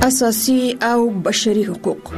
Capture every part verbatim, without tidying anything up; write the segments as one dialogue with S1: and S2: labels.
S1: اساسي او بشري حقوق.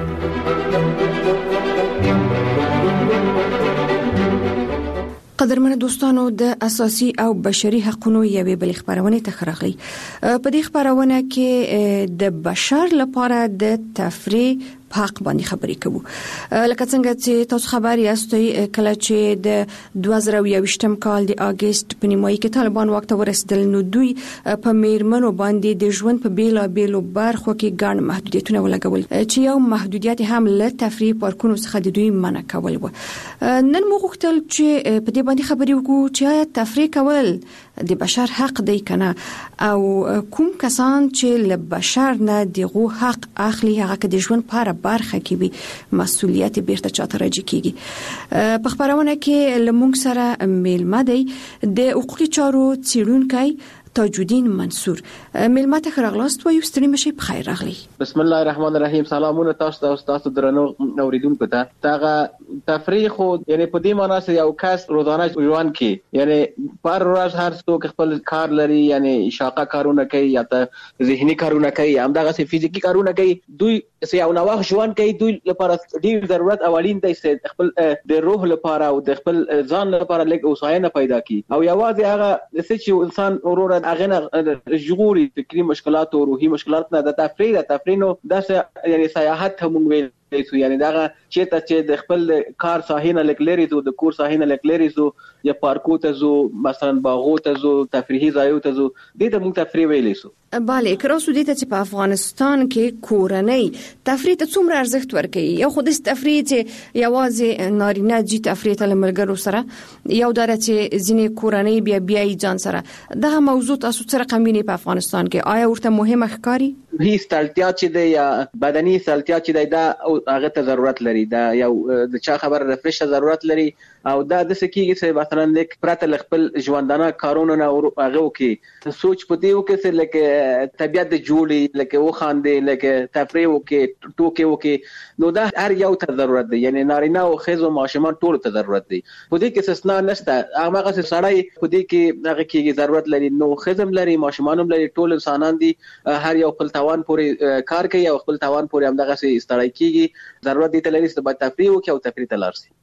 S1: قدرمن دوستانو د اساسي او بشري حقوقو یوې بل خبرونه تخرغلي. په دې خبرونه کې د بشر لپاره د تفریح حق باندې خبرې کوو. لکه څنګه چې تاسو خبر یاستئ کله چې د دوه زره یوویشتم کال د اگست په نیمایي کې طالبان واک ته ورسېدل، نو دوی په میرمنو باندې د ژوند په بیلا بیلو برخو کې ګڼ محدودیتونه ولګول چې یو محدودیت هم له تفریح پارکونو څخه د دوی منع کول و. نن موږ غوښتل چې په دې باندې خبرې وکړو چې آیا تفریح کول د بشر حق دی کنه، او کوم کسان چې له بشر نه دغه حق اخلي هغه کې د ژوند لپاره برخه کې وي مسؤلیت بیرته چاته راځي کیږي. په خبرونه کې لمونږ سره میلمه دی د حقوقي چارو څیړونکی تاجالدین منصور. میلمه ته خراغلاست و یو ستړي مشي په خیر راغلی.
S2: بسم الله الرحمن الرحیم. سلامونه تاسو ته او تاسو درنو اوریدونکو ته. تاغه تفریح خو یعنی په دې معنی چې یو کس روزانه ژوند کې یعنی پر ورځ هر څوک خپل کار لري، یعنی شاقه کارونه کوي یا ته ذهني کارونه کوي، همدغه سي فزیکی کارونه کوي. دوی چې یو نوښت ژوند کوي، دوی لپاره ډیر ضرورت اولین دی چې خپل د روح لپاره او د خپل ځان لپاره لږ اوساینه پیدا کړي، او یوازې هغه چې انسان اورور هغه نه ژغوري فکری مشکلات او روحي مشکلات نه د تفریح د تفریح نو د یعنی سیاحت هم ویل سو، یعنی دا چې ته چې د خپل کار ساحینه لکلری زو د کور ساحینه لکلری زو یا پارکو ته زو مثلا باغو ته زو تفریحي ځایو ته زو د دې موږ تفریح ویل سو.
S1: bale کراسو دې ته چې په افغانستان کې کورنۍ تفریح ته څومره ارزښت ورکوي؟ یو خو د تفریح چې یوازې نارینه جی تفریح ته لملګرو سره، یو دره چې ځینې کورنۍ بیا بیا ځان سره. دا موضوع تاسو سره قمینه په افغانستان کې آیا ورته مهمه ښکاری؟
S2: هیڅ تلتیا چې دی یا بدني تلتیا چې دی دا هغه ته ضرورت لري، دا یو د چا خبر رفرش ضرورت لري، او دا د سکیږي چې مثلا لیک پرته خپل ژوندانه کارونه نه هغه وکي سوچ پدې وکي چې لکه طبيعت د جوړي لکه و خاندې لکه تفریح وکي ټوکې وکي، نو دا هر یو ته ضرورت دی، یعنی نارینه او خزو ماشومان ټول ته ضرورت دی. پدې کې استثناء نشته، هغه څه سړی پدې کې هغه کې ضرورت لري، نو خزم لري ماشومان لري، ټول انسانان دي، هر یو خپل توان پورې کار کوي او خپل توان پورې هم دغه څه استړای کیږي، ضرورت دي ته لري چې باید تفریح وکي او تفریح ته لاړ شي.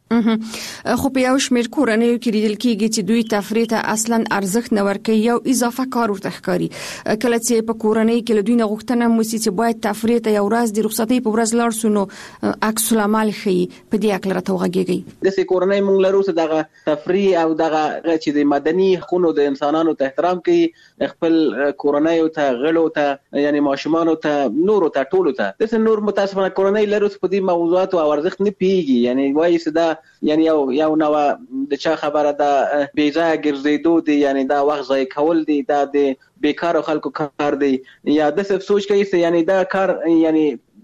S1: خو په یو شمېر کورنۍ کې لیدل کېږي چې دوی تفریح ته اصلا ارزښت نه ورکوي، یو اضافه کار ورته ښکاري. کله چې په کورنۍ کې له دوی نه غوښتنه وشي چې باید تفریح ته یو ورځ د رخصتۍ په ورځ لاړ شو، نو عکس العمل ښیي. په دې اړه راته وغږیږي. د
S2: سې کورنۍ موږ لرو چې دغه تفریح او دغه چې د مدني حقوقو د انسانانو ته احترام کوي، خپل کورنۍ ته غړو ته یعنی ماشومان ته نور ته ټول ته د سې نور متاسفانه کورنۍ لرو په دې موضوعات او ارزښت نه پیږي، یعنی وایي چې دا یعنی یو یو نو د چا خبره ده بیځای ګرځېدو دي، یعنی دا وخت ضایع کول دي، دا د بیکار خلکو کار دی، یا د څه سوچ کوي چې یعنی دا کار یعنی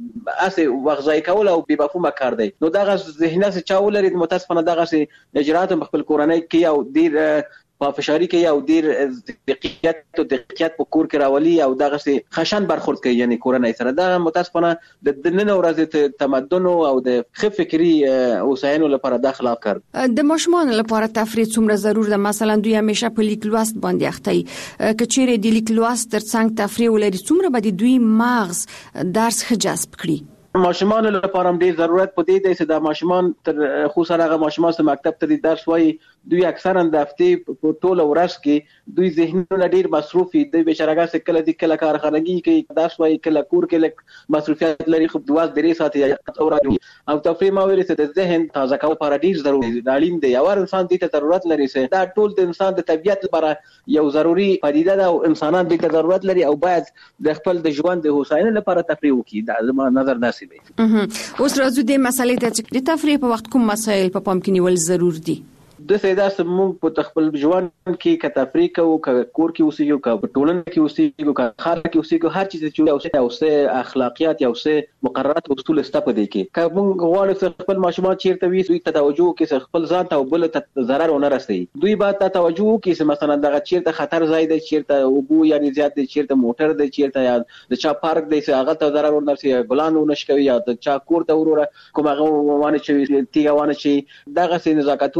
S2: اسه وخت ضایع کول او بې مفهومه کار دی. نو دا غږ ذهنه چې چا ولري متاسفانه دا غږ اجرات خپل کورنۍ کې او ډیر په فشاری کې او ډیر دقیقیت او دقیقیت په کور کې راولي او دغه سي خشن برخورد کوي، یعنی کورنۍ سره دا متاسفانه د نن ورځې تمدن او د خف فکری اوساینو لپاره د خلاف کار.
S1: د ماشومان لپاره تفریح څومره ضرور ده؟ مثلا دوی همیشه په لیک لوست باندې اخته، کچېره د لیک لوست ترڅنګ تفریح ولري، څومره به دوی مغز درس جذب کړي؟
S2: ماشومان لپاره هم ډیر ضرورت پدې دی چې د ماشومان تر خصوصا هغه ماشومان چې مکتب ته درس وایي، دوی اکثرا د هفتې په ټول ورځ کې دوی ذهنونه ډیر مصروف دي، د بشرګه څخه کله د کله کارخانګي کې درس وایي، کله کور کې لک مصروفیت لري، خو دواس درې ساعت او راځي او تفریح ما ویل چې د ذهن تازه کول لپاره ډیر ضروري دی، اړین دی. یو انسان دې ته ضرورت لري چې دا ټول د انسان د طبيعت لپاره یو ضروري پدیده ده او انسانان دې ته ضرورت لري او باید د خپل د ژوند د هوساینې لپاره تفریح وکړي. دا زما نظر داسې دی.
S1: اوس راځو د مسالې ته چې د تفریح په وخت کوم مسایل په پام کې نیول ضرور دي.
S2: د سیدا سمون په خپل ژوند کې ک تفریح کوو، ک کور کې اوسېږو، ک ټولنه کې اوسېږو، ک خار کې اوسېږو، هر چیز چې یو او څه اخلاقیات یو څه مقررات او اصول سته په دې کې. ک موږ غواړو چې خپل ماشومان چیرته وي دوی ته توجه وکړي، خپل ځان ته او بل ته ضرر ونه رسي، دوی باید ته توجه وکړي چې مثلا دغه چیرته خطر ځای دی، چیرته اوبو یعنی زیات دی، چیرته موټر دی، چیرته یا د چا پارک دی چې هغه ته ضرر ونه رسي، ګلان ونه شکوي، یا د چا کور ته وروره کوم هغه وانه چې تیګه وانه چې دغه سي نزاکتونه دغه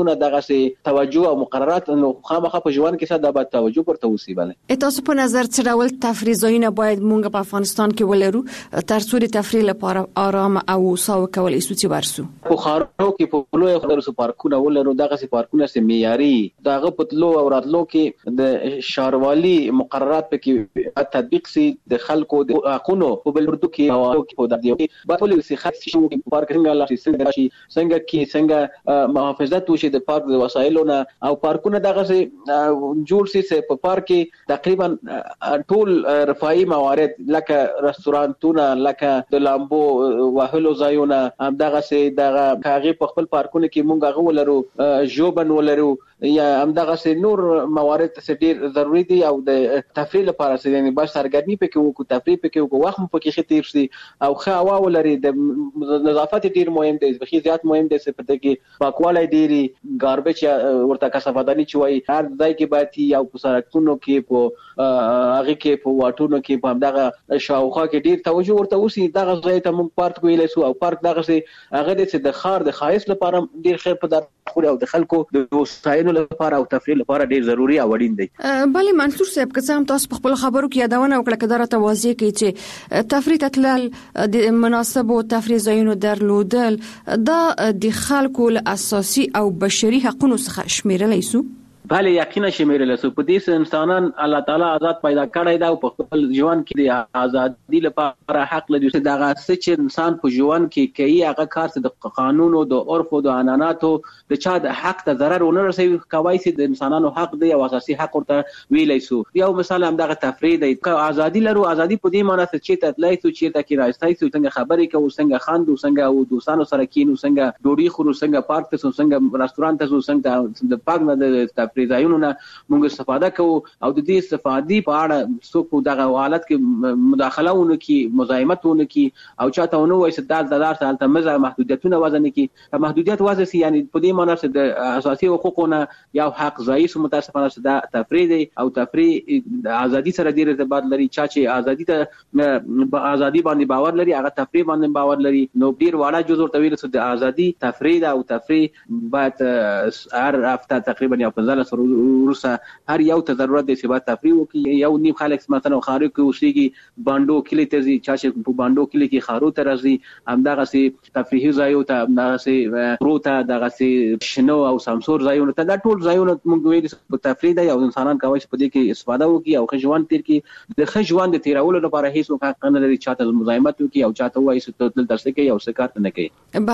S2: سي توجه او مقررات نو خامخا په ژوند کې ساده باید توجه ورته وسی. بله
S1: تاسو په نظر څه ډول تفریح ځایونه باید مونږ په افغانستان کې ولرو تر څو د تفریح لپاره آرام او ساو کولای شو چې ورسو؟
S2: په خارو کې په لوی خدای پارکونه ولرو، دغه سي پارکونه سي معیاري دغه پتلو او راتلو کې د شاروالي مقررات پکې تطبیق سي، د خلکو د حقونو په بلوردو کې او په دغه کې په پولیسي خاص شو کې پارکینګ الله شي څنګه شي څنګه کې څنګه محافظت وشي د پارک د وسایلونو او پارکونه دغه سي جوړ سي په پارک کې تقریبا ټول رفاهي موارد لکه رستورانتونه لکه د لامبو وهلو ځایونه هم دغه سي دغه کاغي په خپل پارکونه کې مونږ غو ولرو جوبن ولرو یا هم دغه سي نور موارد څه ډیر ضروری دي او د تفریح لپاره سي یعنی باید سرګرمي پکې وکړو، تفریح پکې وکړو، وخت پکې خطیر شي او ښه هوا ولري، د نظافت ډیر مهم دی، بخي زیات مهم دی چې پته کې پاکوالی ډیری ګاربیج ورته کثافداني چوي هر ځای کې باید یا په سړکونو کې په هغه کې په واټونو کې په دغه شاوخوا کې ډیر توجه ورته وسی. دغه ځای ته موږ پارک ویلای سو او پارک دغه سي هغه د خار د خایس لپاره ډیر خیر په در خو او د خلکو د وسایلو لپاره او تفریح لپاره ډیر ضروری او اړین دی.
S1: بله منصور صاحب که څه هم تاسو په خپل خبرو کې یادونه وکړه که دا راته واضح کړئ چې تفریح ته تلل د مناسبو تفریح ځایونو درلودل دا د خلکو له اساسي او بشري حقوقو څخه شمیرلی سو؟
S2: بله یقینا شمیرل سو. په دې انسانان الله تعالی آزاد پیدا کړی دا او په خپل ژوند کې د ازادي لپاره حق لري چې دا څه چې انسان په ژوند کې کوي هغه کار د قانون او د عرف او د عنعناتو د چا د حق ته ضرر ونه رسوي کوي چې د انسانانو حق دی او اساسي حق ورته ویلای سو. یو مثال هم دغه تفریح دی، ازادي لرو، ازادي په دې معنی چې ته تلای سو چې ته کې راځي سو څنګه خبرې کوو، څنګه خاندو، څنګه او دوستانو سره کینو، څنګه ډوډۍ خورو، څنګه پارک ته سو، څنګه رستورانت ته سو، څنګه د پاک نه د پریزایونو موږ استفاده کوو او د دې استفادې په اړه څوک دغه حالت کې مداخله ونه کی مزاحمت ونه کی او چاته ونه وایي چې د دلار سره مزه محدودیتونه وزن کی محدودیت وزن سي یعنی په دې معنی چې د اساسي حقوقونه یو حق ځای سو متاسفانه چې د تفریح دی او تفریح د ازادي سره ډیر ارتباط لري. چا چې ازادي ته ازادي باندې باور لري هغه تفریح باندې باور لري. نو ډیر واړه جزء ورته ویل چې د ازادي تفریح او تفریح باید هر هفته تقریبا یو پنځه سره ورسه هر یو ته ضرورت دی چې باید تفریح وکړي. یو نیم خلک مثلا خارو کې اوسېږي باندو کلی ته ځي، چا چې په باندو کلی کې خارو ته راځي همدغه سي تفریحي ځایو ته همدغه سي پروته دغه سي شنو او سمسور ځایونه ته دا ټول ځایونه موږ ویل په تفریح دی او انسانان کوي چې په دې کې استفاده وکړي او ښه ژوند تیر کړي. د ښه ژوند د تیرولو لپاره هیڅ حق نه لري چاته مزاحمت وکړي او چاته وایي چې تل درس کوي او څه کار نه کوي.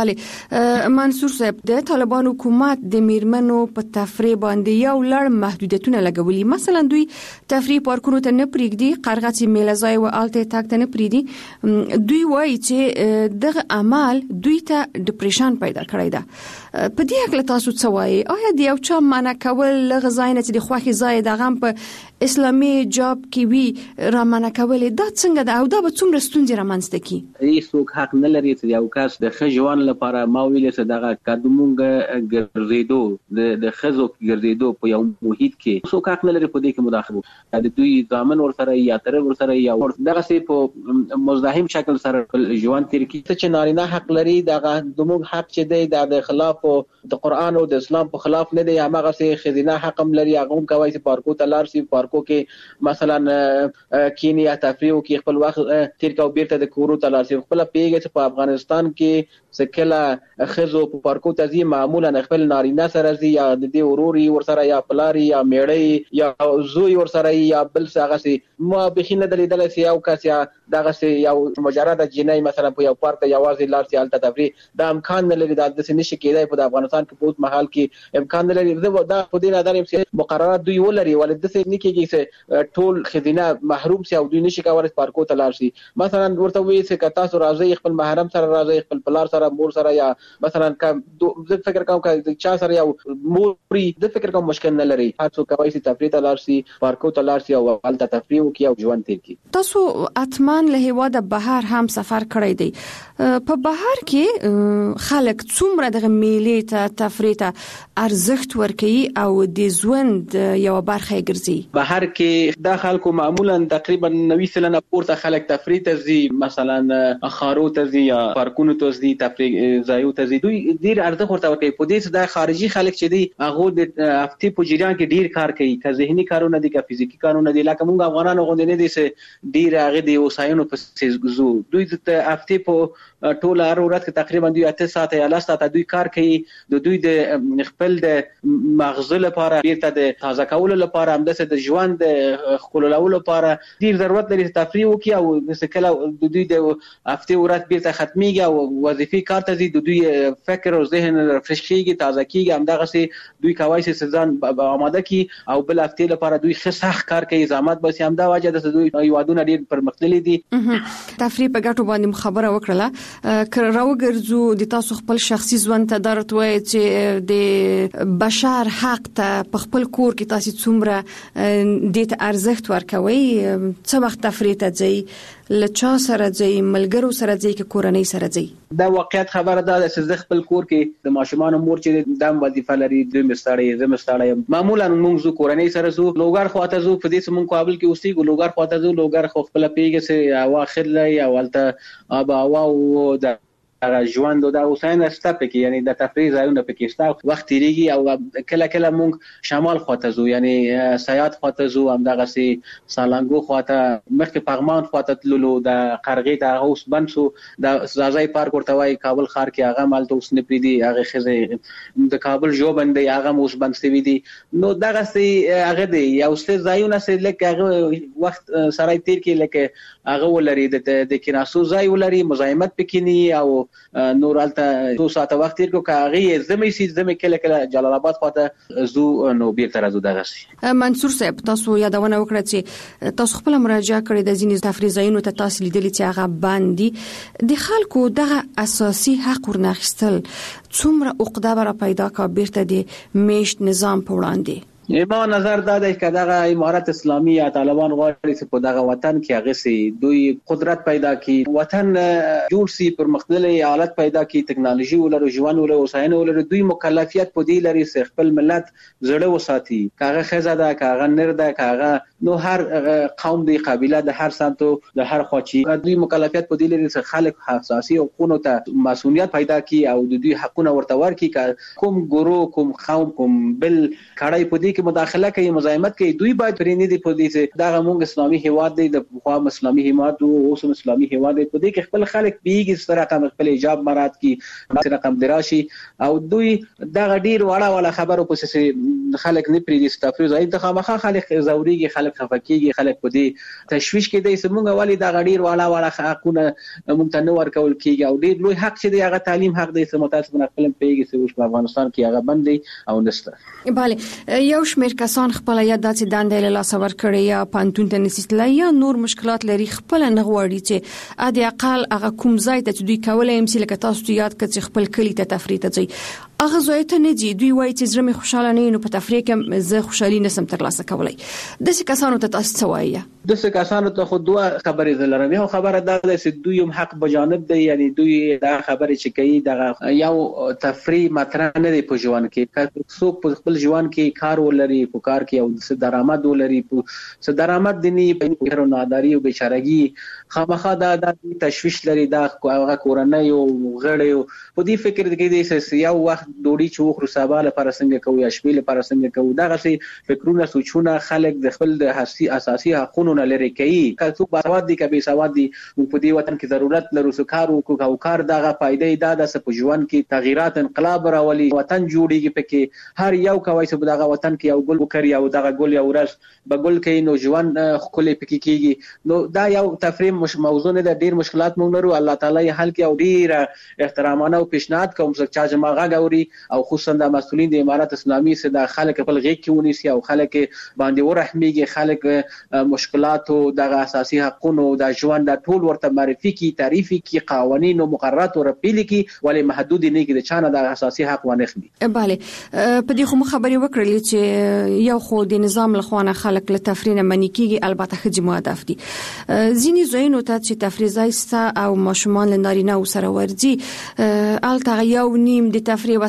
S1: بله منصور صاحب د طالبان حکومت د میرمنو په تفریح باندې یو لړ محدودیتونه لګولي، مثلا دوی تفریح پارکونو ته نه پریږدي، قرغڅ میله ځای او الته تک ته نه پریږدي. دوی وایي چې دغه عمل دوی ته ډیپریشن پیدا کړی ده. په دې حق له تاسو څه وایي؟ آیا د یو چا منع کول لغه ځای نه چې د خوښي ځای د غم په اسلامي جاب کې وي را منع کول دا څنګه ده او دا به څومره ستونزې رامنځته کړي؟
S2: هیڅوک حق نه لري چې یو کس د ښه ژوند لپاره ما ویلې چې دغه قدمونګه ګرځېدو د ښځو ګرځېدو په یو محیط کې څوک حق نه لري په دې کې مداخله د دوی ځامن ورسره یا تر ورسره یا دغه سي په مزاحم شکل سره ژوند تیر کی چې نارینه حق لري دغه دومره حق چې دی د خلاف د قران او د اسلام په خلاف نه دی. هغه سي خزینه حق هم لري هغه هم کوي چې پارکو ته لار سي پارکو کې مثلا کینیا تفریح کې خپل وخت تیر کو بیرته د کورو ته لار سي خپل پیګه چې په افغانستان کې سکله خزو په پارکو ته زی معمولا خپل نارینه سره زی یا د دې وروري ورسره یا پلاری یا میړی یا زوی ورسره یا بل څه غسي ما بخینه دلیدل سي او کس یا دغه سي یو مجرد جنای مثلا په یو پارک یوازې لار سي الته تفریح دا امکان نه لري د دې نشي کېدای په افغانستان کې په محل کې امکان نه لري. دا په دې نظر چې مقررات دوی ولري ولې د څه نکېږي چې ټول خزینه محروم سي او دوی نشي کولای پارکو ته لار سي. مثلا ورته وی چې کتا سره راځي خپل محرم سره راځي خپل پلار سره مور سره یا مثلا کوم زه فکر کوم چې چا سره یو موري د فکر کوم مشکل نه لري هر څوک کوي چې تفریح ته لار سي پارکو ته لار سي او الته تفریح وکي او ژوند تیر کی.
S1: تاسو اتمان له هوا د بهر هم سفر کړی دی، په بهر کې خلک څومره د میلې ته تفریح ته ارزښت ورکوي او د ژوند یو برخه ګرځي؟
S2: بهر کې د خلکو معمولا تقریبا نوي سلنه پورته خلک تفریح ته ځي، مثلا خارو ته ځي یا پارکونو ته ځي، تفریح ځایو ته ځي. دوی ډیر ارزښت ورته ورکوي. په دې د خارجي خلک چې دی هغه د هفتې په جریان کې ډیر کار کوي، که ذهني کارونه دي که فزیکی کارونه دي. لکه موږ افغانانو غوندې نه دي چې ډیر هغه د وسایلو په زو دوی د هفتې په ټوله هر ورځ کې تقریبا دوی اته ساعته یا لس ساعته دوی کار کوي. د دوی د خپل د مغز لپاره، بیرته د تازه کولو لپاره، همداسې د ژوند د خپلولو لپاره ډیر ضرورت لري تفریح وکړي. او مثل کله د دوی د هفتې ورځ بیرته ختميږي او وظیفي کار ته ځي، د دوی فکر او ذهن رفرش کیږي، تازه کیږي. همدغه دوی کوي چې ځان آماده کی او بل هفتې لپاره دوی ښه سخت کار کوي، زحمت بس همدا وجه د دوی یوادونه ډیر پرمختللي دي.
S1: تفریح په ګټو باندې خبره وکړه. که راوګرځو د تاسو خپل شخصي ژوند ته درته وایي چې د بشر حق ته په خپل کور کې تاسو څومره د ته ارزښت ورکوي، څه وخت تفریح ته ځي، لچا سره ځي، ملګرو سره ځي که کورنۍ سره ځي؟
S2: دا واقعیت خبره ده چې زه خپل کور کې د ماشومان مور چې د وظیفه لري، د مستړی زه مستړی معمولا موږ زو کورنۍ سره زو لوګار خواته زو. په دې سمون کابل کې اوسېږو، لوګار خواته زو. لوګار خو خپل پیګه سه هوا خل لري او ولته اب هوا او د ژوند او د اوساین شته پکې، یعنی د تفریح ځایونه پکې شته. وخت تیریږي او کله کله موږ شمال خواته زو، یعنی سیات خواته زو، همدغه سي سالنګو خواته، مخکې پغمان خواته تللو، د قرغې ته اوس بنسو، د زازای پارک ورته وای کابل خار کې هغه مالته اوس نه پریدي، هغه خزه د کابل جو باندې هغه اوس بنسوي دي. نو دغه سي هغه دی یو څه ځایونه سي لکه هغه وخت سره تیر کې لکه هغه ولري د کیناسو ځای ولري، مزاحمت پکې نه او نور الته دو ساعت وخت تیر کو کاغي زمي سي زمي کله کله جلال آباد خواته زو نو بیرته راځو. دغه سي
S1: منصور صاحب تاسو یادونه وکړه چې تاسو خپل مراجعه کړې د ځینې تفریح ځایونو ته تاسو لیدلې چې هغه باندې د خلکو دغه اساسي حق ورناخستل څومره عقده برا پیدا کا بیرته د میشت نظام په وړاندې؟
S2: ما نظر دا دی چې دغه امارت اسلامي یا طالبان غواړي چې په دغه وطن کې هغه سي دوی قدرت پیدا کړي، وطن جوړ سي، پرمختللي حالت پیدا کړي، ټکنالوژي ولرو، ژوند ولرو، وسایل ولرو. دوی مکلفیت په دې لري چې خپل ملت زړه وساتي، کاغه خزه ده، کاغه نر ده، کاغه نو هر قوم دی، قبيله د هر سمتو د هر خواچی دوی مکلفیت په دې لري چې خلک حساسي حقوقو ته مسؤلیت پیدا کړي او د دوی حقونه ورته ورکړي. کوم ګورو، کوم قوم، کوم بل کړای په دې مداخله کوي، مزاحمت کوي، دوی باید پرې نه دي په دې چې دا موږ اسلامي هیواد دی، د خوا اسلامي هیواد او اوس اسلامي هیواد دی. په دې کې خپل خلک بیګي سره کوم خپل حجاب مراد کی سره کوم دراشي او دوی دا ډیر وړه وړه خبرو په څه خلک نه پرې دي تفریح ځای ته خامخا خلک زوريږي، خلک خفکیږي، خلک په دې تشويش کې دي چې موږ والی دا ډیر وړه وړه حقونه موږ ته نه ورکول کیږي او ډیر لوی حق چې دی هغه تعلیم حق دی چې متاسفانه خپل پیګي چې اوس په افغانستان کې هغه بندي او نشته.
S1: bale یو شمېر کسان خپل یا داسې دندې له لاس ورکړي یا پانتون ته نسیتل یا نور مشکلات لري، خپل نه غواړي چې ا دې اقل هغه کوم ځای ته دوی کولای هم چې لکه تاسو یاد کړئ خپل کلی ته تفریح ته ځي، هغه ځای ته نه دي. دوی وایي چې زړه مې خوشاله نه نو په تفریح کې زه خوشالي نسم ترلاسه کولای. داسې کسانو ته تاسو څه وایي؟
S2: داسې کسانو ته خو دوه خبرې لرم. یو خبره دا ده چې دوی هم حق بجانب دی، یعنی دوی دا خبرې چې کوي دغه یو تفریح مطرح نه دی په ژوند کې. که څوک په خپل ژوند کې کار ولري، په کار کې او څه درآمد ولري، څه درآمد دي نه په ناداری او بیچارهګي خامخا دا د تشويش لري، دا هغه کورنۍ او غړي په دې فکر کې دي چې یو وخت ډوډۍ چې وخورو سبا لپاره څنګه کوو یا شپې لپاره څنګه کوو. دا غسي فکرونه سوچونه خلک د خپل د اساسي حقوقو نه لري کوي. که څوک باسواد دي که بې سواد دي، په دې وطن کې ضرورت لرو چې کار وکړو او کار دغه فائدې دا د په ژوند کې تغیرات انقلاب راولي، وطن جوړیږي. پکې هر یو کوي چې دغه وطن کې یو ګل وکړي او دغه ګل یو ورځ به ګل کوي نو ژوند خولې پکې کیږي. نو دا یو تفریم مش موضوع نه ده، ډیر مشکلات مونږ لرو، الله تعالی یې حل کوي او ډیر احترامانه او پیشنهاد کوم چې چا جماعه غوري او خصوصا د مسؤلین د امارت اسلامي سره د خلک خپل غیږ کې ونیسي او خلک باندې ورحميږي، خلک مشکلات او د اساسي حقوقو د ژوند د ټول ورته معرفي کی، تعریفي کی، قوانین او مقررات او رپیل کی، ولې محدود نه کی د چانه د اساسي حق ونه خمي.
S1: bale په دې خو خبرې وکړلې چې یو خو د نظام لخوانه خلک له تفریح نه منې کیږي، البته خځې مهدف دي. ځینې ځایونو ته چې تفریح ځای او ماشومان له نارینه سره ورځي، الته یو نیم د تفریح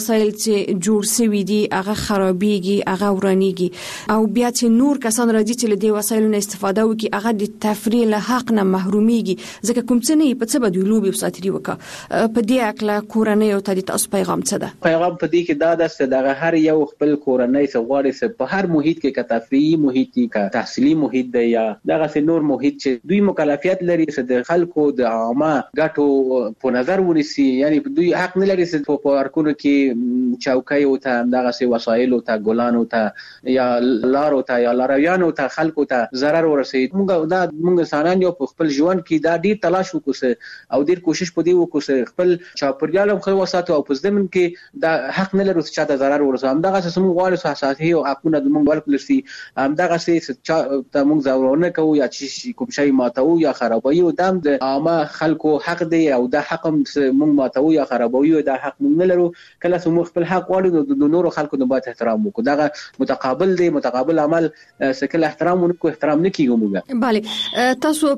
S1: وسایل چې جوړ شوي دي هغه خرابېږي، هغه ورانېږي او بیا چې نور کسان راځي چې له دې وسایلو نه استفاده وکړي هغه د تفریح له حق نه محرومېږي، ځکه کوم څه نه په څه به دوی لوبې او ساتیري وکړه. په دې اړه کورنۍ او ته د تاسو پیغام څه ده؟
S2: پیغام په دې کې دا ده چې دغه هر یو خپل کورنۍ څه غواړي چې په هر محیط کې که تفریحي محیط کې که تحصیلي محیط دی یا دغه نور محیط چې دوی مکلفیت لري چې د خلکو د عامه ګټو په نظر ونیسي، یعنی دوی حق نه لري چې په پارکونو کې چوکۍ او ته دغه سي وسایل او ته ګلان او ته یا لار او ته یا لارویان او ته خلکو ته ضرر ورسي. موږ دا موږ انسانان یو په خپل ژوند کې دا ډیر تلاش وکړو او ډیر کوشش پدې وکړو خپل چاپیریال هم خو وساتو او په ځمن کې دا حق نه لري چې چاته ضرر ورسي. هم دغه څه موږ غواړو چې اساسي او حقونه د موږ ورکړل شي، هم دغه څه ته موږ ضرورونه کوو یا چې کوم شی ماتو یا خرابوي او دام د عامه خلکو حق دی او دا حق موږ ماتو یا خرابوي دا حق موږ نه لرو. کله چې موږ خپل حق غواړو د نورو خلکو نه باید احترام وکړو، دغه متقابل دی، متقابل عمل سکل احترام ونکو احترام نه کیږي. موږ
S1: bale تاسو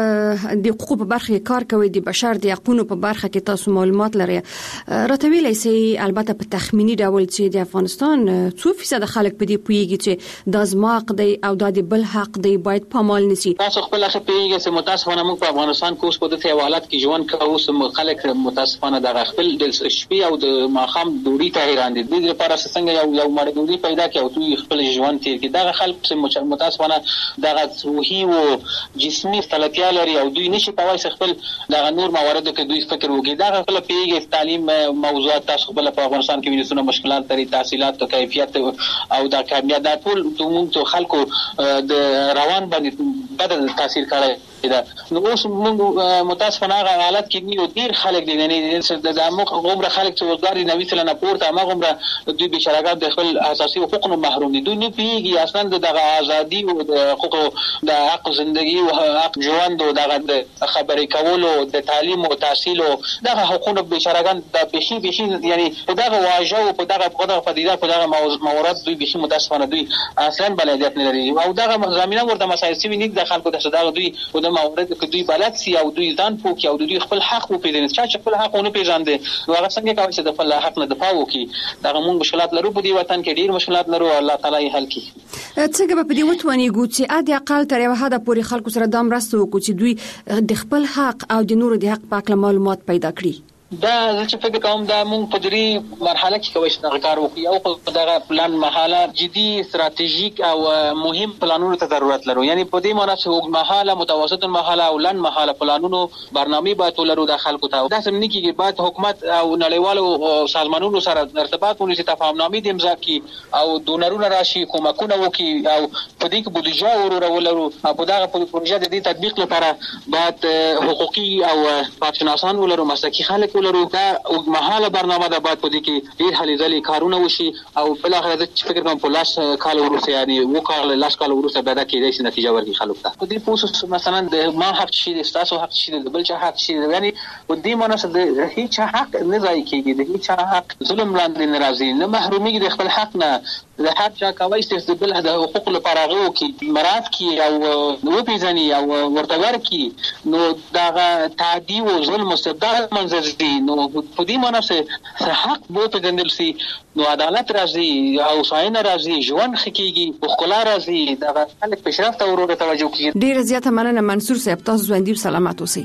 S1: په د حقوقو په برخه کار کوي، د بشر د حقوقو په برخه کې تاسو معلومات لري. راته ویلای سي البته په تخمینی ډول چې د افغانستان څو فیصد خلک په دې پویږي چې د ازما حق دی او د بل حق دی باید پامال نشي.
S3: تاسو خپل هغه پیږي چې متاسفانه موږ په افغانستان کې اوس په دې حالت کې ژوند کوو چې خلک متاسفانه د خپل د شپې او د ماخام دوړي ته حیران دي. د دې لپاره څنګه یو یو مړګوري پیدا کړي او دوی خپل ژوند تیر کړي. دا خلک چې متاسفانه د روحي او جسمي ستړیا لري او دوی نشي کولای خپل د نور مواردو کې دوی فکر وکړي. دا خپل پیږي تعلیم موضوعات تاسو خپل په افغانستان کې وینئ مشکلات لري، تحصیلات او کیفیت او د کامیاب د ټول دومره خلکو د روان باندې بدل تاثیر کوي. دا نو اوس موږ متاسفانه هغه حالت کې نیو ډیر خلک دي نه د اموخ عمر خلک چې وزګاری نوي سلنه پورته هغه عمر دوی بشراګات د خپل اساسي حقوقو محروم دي. دوی نه پیږي اصلا د ازادي او د حقوقو د حق ژوندۍ او حق ژوند او د خبرې کولو د تعلیم او تحصیل او د حقوقو بشراګان د بشي بشي یعنی په دغه واجو په دغه په دغه فدیده په دغه موارد دوی بشي متاسفانه دوی اصلا بلدیت نه لري او دغه زمينه ورته مسایل سی ویني د خلکو د صداغ دوی د مورد کې دوی بلد سي او دوی ځان پوکي او دوی خپل حق وپیژني. چې خپل حق ونه پیژاندي نو هغه څنګه کوي چې د خپل حق نه دفاع وکړي. دا موږ مشکلات لرو په دې وطن کې، ډیر مشکلات لرو، الله تعالی یې حل کړي.
S1: څنګه په دې وتونی ګوتې ا د اقل تر یو حد پورې خلکو سره د مرسته وکړي چې دوی د خپل حق او د نورو د حق په اړه معلومات پیدا کړي.
S3: دا چې فکر کوم دا موږ په دې مرحله کې کوي چې دا کار وکړي او په دغه پلان مرحله جدي استراتیژیک او مهم پلانونو ته ضرورت لرو. یعنی په دې معنی چې وګ مرحله متوسط مرحله او لن مرحله پلانونو برنامه باید ولرو د خلکو ته. دا سم نه کیږي، باید حکومت او نړیوالو سازمانونو سره ارتباط ونیسي، تفاهمنامې د امضا کړي او ډونرونه راشي، کومکونه وکړي او په دې کې بودیجه ورولرو. په دغه پروژه د دې تطبیق لپاره باید حقوقي او کارشناسان ولرو، مسلکي خلک ولرو. دا مهاله برنامه ده، باید په دې کې ډیر هلي ځلې کارونه وشي او بل اخر د فکر کوم په لاس کال ورسره یعنی وکړل لاس کال ورسره به دا کېدای شي نتیجه ورکړي خلکو ته. په دې پوسټ مثلا د ما حق شي، د تاسو حق شي، د بل چا حق شي، یعنی په دې معنی چې د هیڅ حق نه ځای کېږي، د هیڅ حق ظلم لاندې نه راځي، نه محرومي د خپل حق نه د هر چا کوي چې د بل د حقوق لپاره غو کې مراد کی او نو پیژني او ورته ورکی. نو دا تعدی او ظلم مستبدل منځ دي. نو په دې معنی چې حق بوته ګندل سي نو عدالت راځي او ساين راځي، ژوند خکېږي، بخلا راځي، دا خلک پیشرفت او ورو توجه کوي.
S1: ډیر زیاته مننه منصور صاحب، تاسو ژوندۍ او سلامت اوسئ.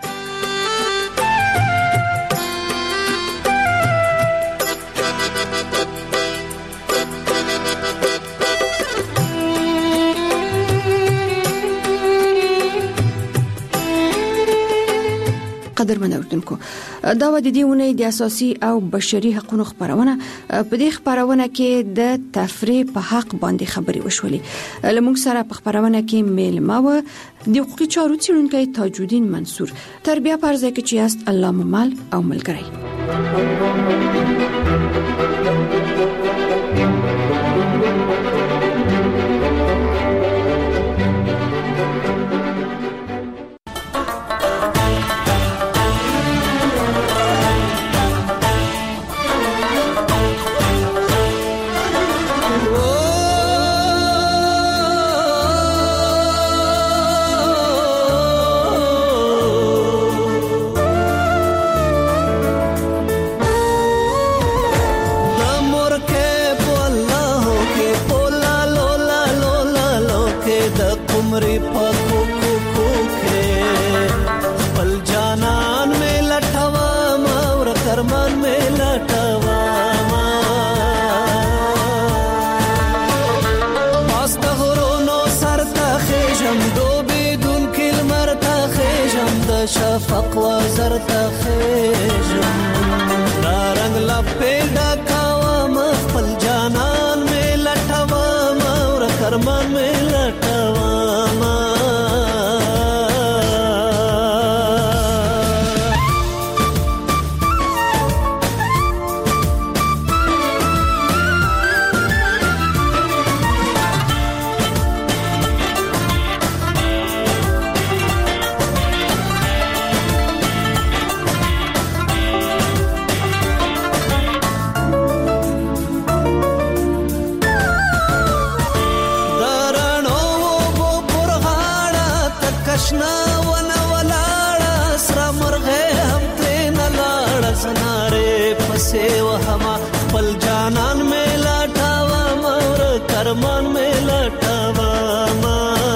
S1: قدرمن اوردونکو، دا و د دې ونې د اساسي او بشري حقوقو خبرونه. په دې خبرونه کې د تفریح په حق باندې خبري وشولې. لمونږ سره په خبرونه کې میلمه و د حقوقي چارو څېړونکی تاج الدین منصور. تربیه پرځای کې چې است الله ممل او ملګری.
S4: کو کو کو کې خپل جانان مې لټوا ما ور کرمان مې لټوا ما پاس د غرونو سر ته خېژم دوبې دون کل مرته خېژم د شفق وزر ته خېژم دا رنگ لپې ډکوا ما خپل جانان مې لټوا ما ور کرمان مې لټوا ما کرمان میں لٹوا ما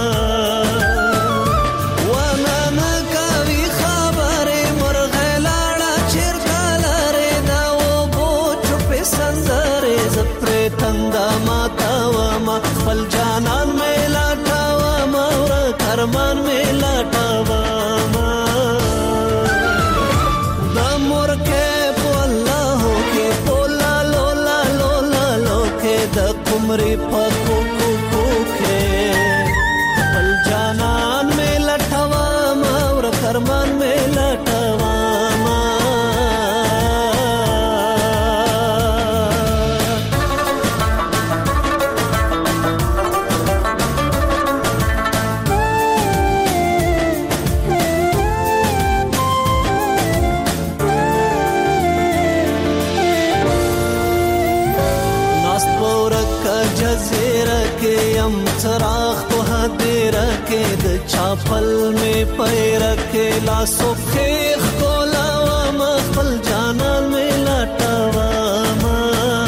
S4: ونن کوي خبره مرغه لاړه چیرته لاره دا و بو چپ سندره زپره تندا ماتوا ما خپل جانان میں لټوا ما ور کرمان میں لټوا ما د مرکه په الله کې پولا لولا لولا لوکه د عمرې پکو کو کو کې خپل جانان مې لټوا ما ور کرمان مې لټوا ما चराग तो हदेर के द चापल में पैर के लासो खेख को लावा मखल जाना में लटवा मा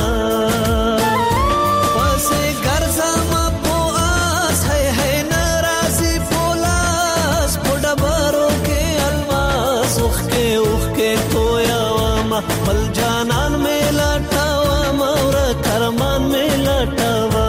S4: पसे गर्जा मा पो आस है है नाराजी पोलास पोडबारो के अलवास उख के उख के तोया मखल जाना में लटवा मा और करमान में लटवा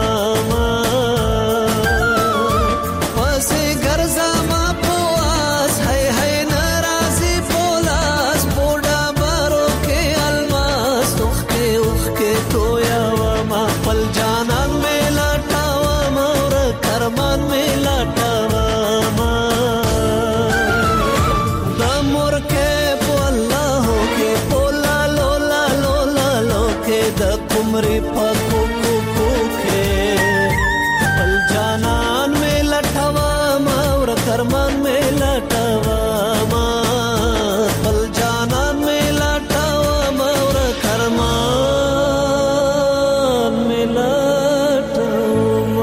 S4: उमरे पको को को के पल जानन में लटवा मा और करमान में लटवा मा पल जानन में लटवा मा और करमान में लटवा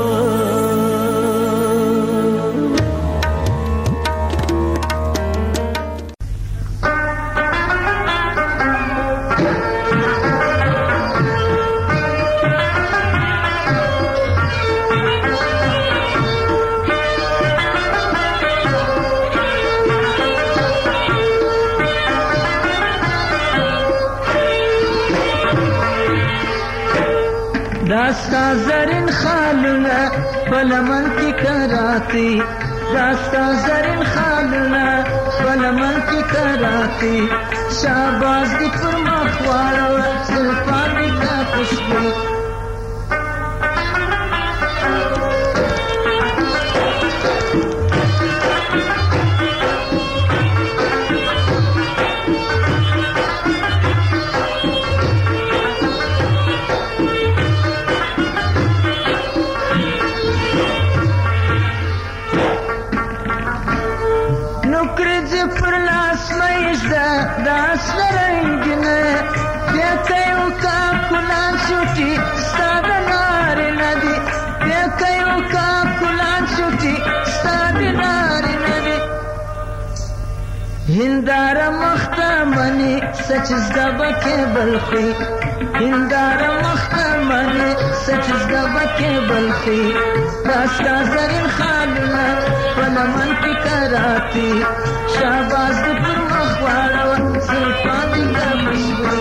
S5: दास्ता जरिन खालना बलमन की कराती दास्ता जरिन खालना बलमन की कराती शाबाश दी फरमा ख्वारा सुल्तानी का खुशबू दास रंगने देखयो का कुलान छुटी सादनार नदी देखयो का कुलान छुटी सादनार नदी هندار مختمنی سچزده بکه بلخی هندار مختمنی سچزده بکه بلخی داستا زرین خالنا ولمن فکراتی شاباز دی پر مخواړه سلطان دی مشوي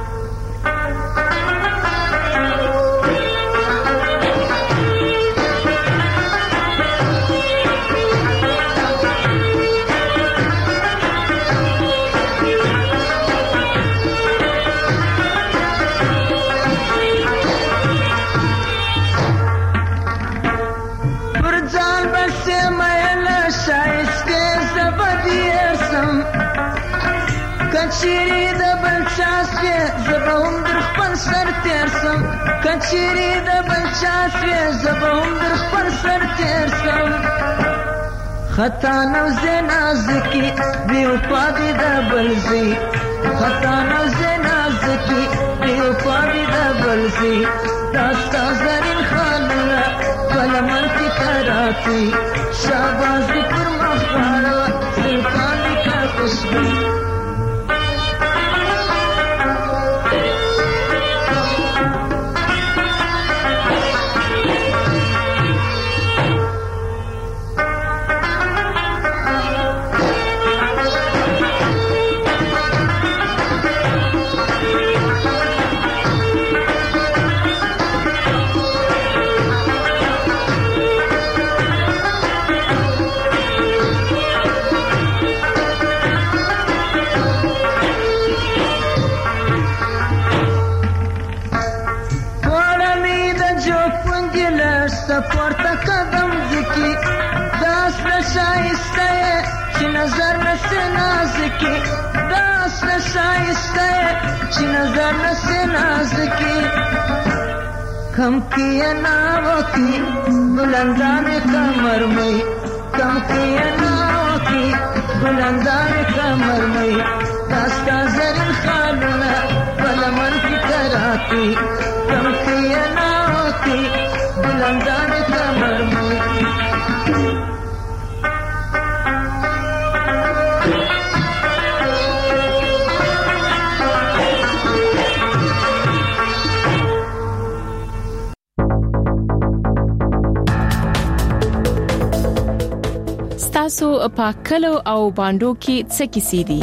S5: کچری د بل چاسوی زبا هم در خپل سر تیرسم کچری د بل چاسوی زبا هم در خپل سر تیرسم خطا نوزی نازکی بیوپا دی د بلزی خطا نوزی نازکی بیوپا دی د بلزی داستا زرین خالنا بلمن کی کراتی شاباز دی پر مخوارا سلطان دی کا خوشبی پورته قدم ذکی داس نشایسته چې نظر نسه نازکی داس نشایسته چې نظر نسه نازکی کم کیا ناو کی بلندان کمر مئی کم کیا ناو کی بلندان کمر مئی داستا زرین خالنا بلمن کی کراتی کم کیا ناو کی بلندان کمر مئی
S6: ستاسو پاکلو او باندو کې څه کیسې دي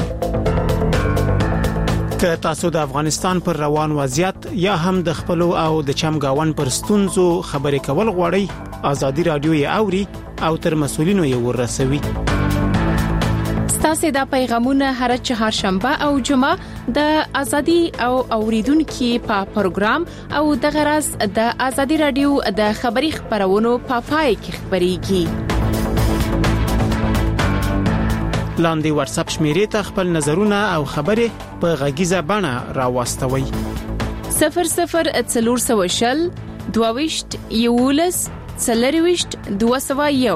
S7: که تاسو د افغانستان پر روان وضعیت یا هم د خپلو او د چمګاون پر ستونزو خبرې کول غواړئ ازادي رادیو یې اوري او تر مسولینو یې ورسوي
S6: ستاسو د پیغامونه هر چهارشنبه او جمعه د ازادي او اوریدونکو په پروګرام او د غرض د ازادي رادیو د خبري خبرونو په پای کې خبريږي
S7: لاندې واتس اپ شمیرې ته خپل نظرونه او خبرې په غږیزه بڼه راوستوي
S6: صفر صفر څلور سوه شل دوه ویشت یولس څلور ویشت دوه سوه یو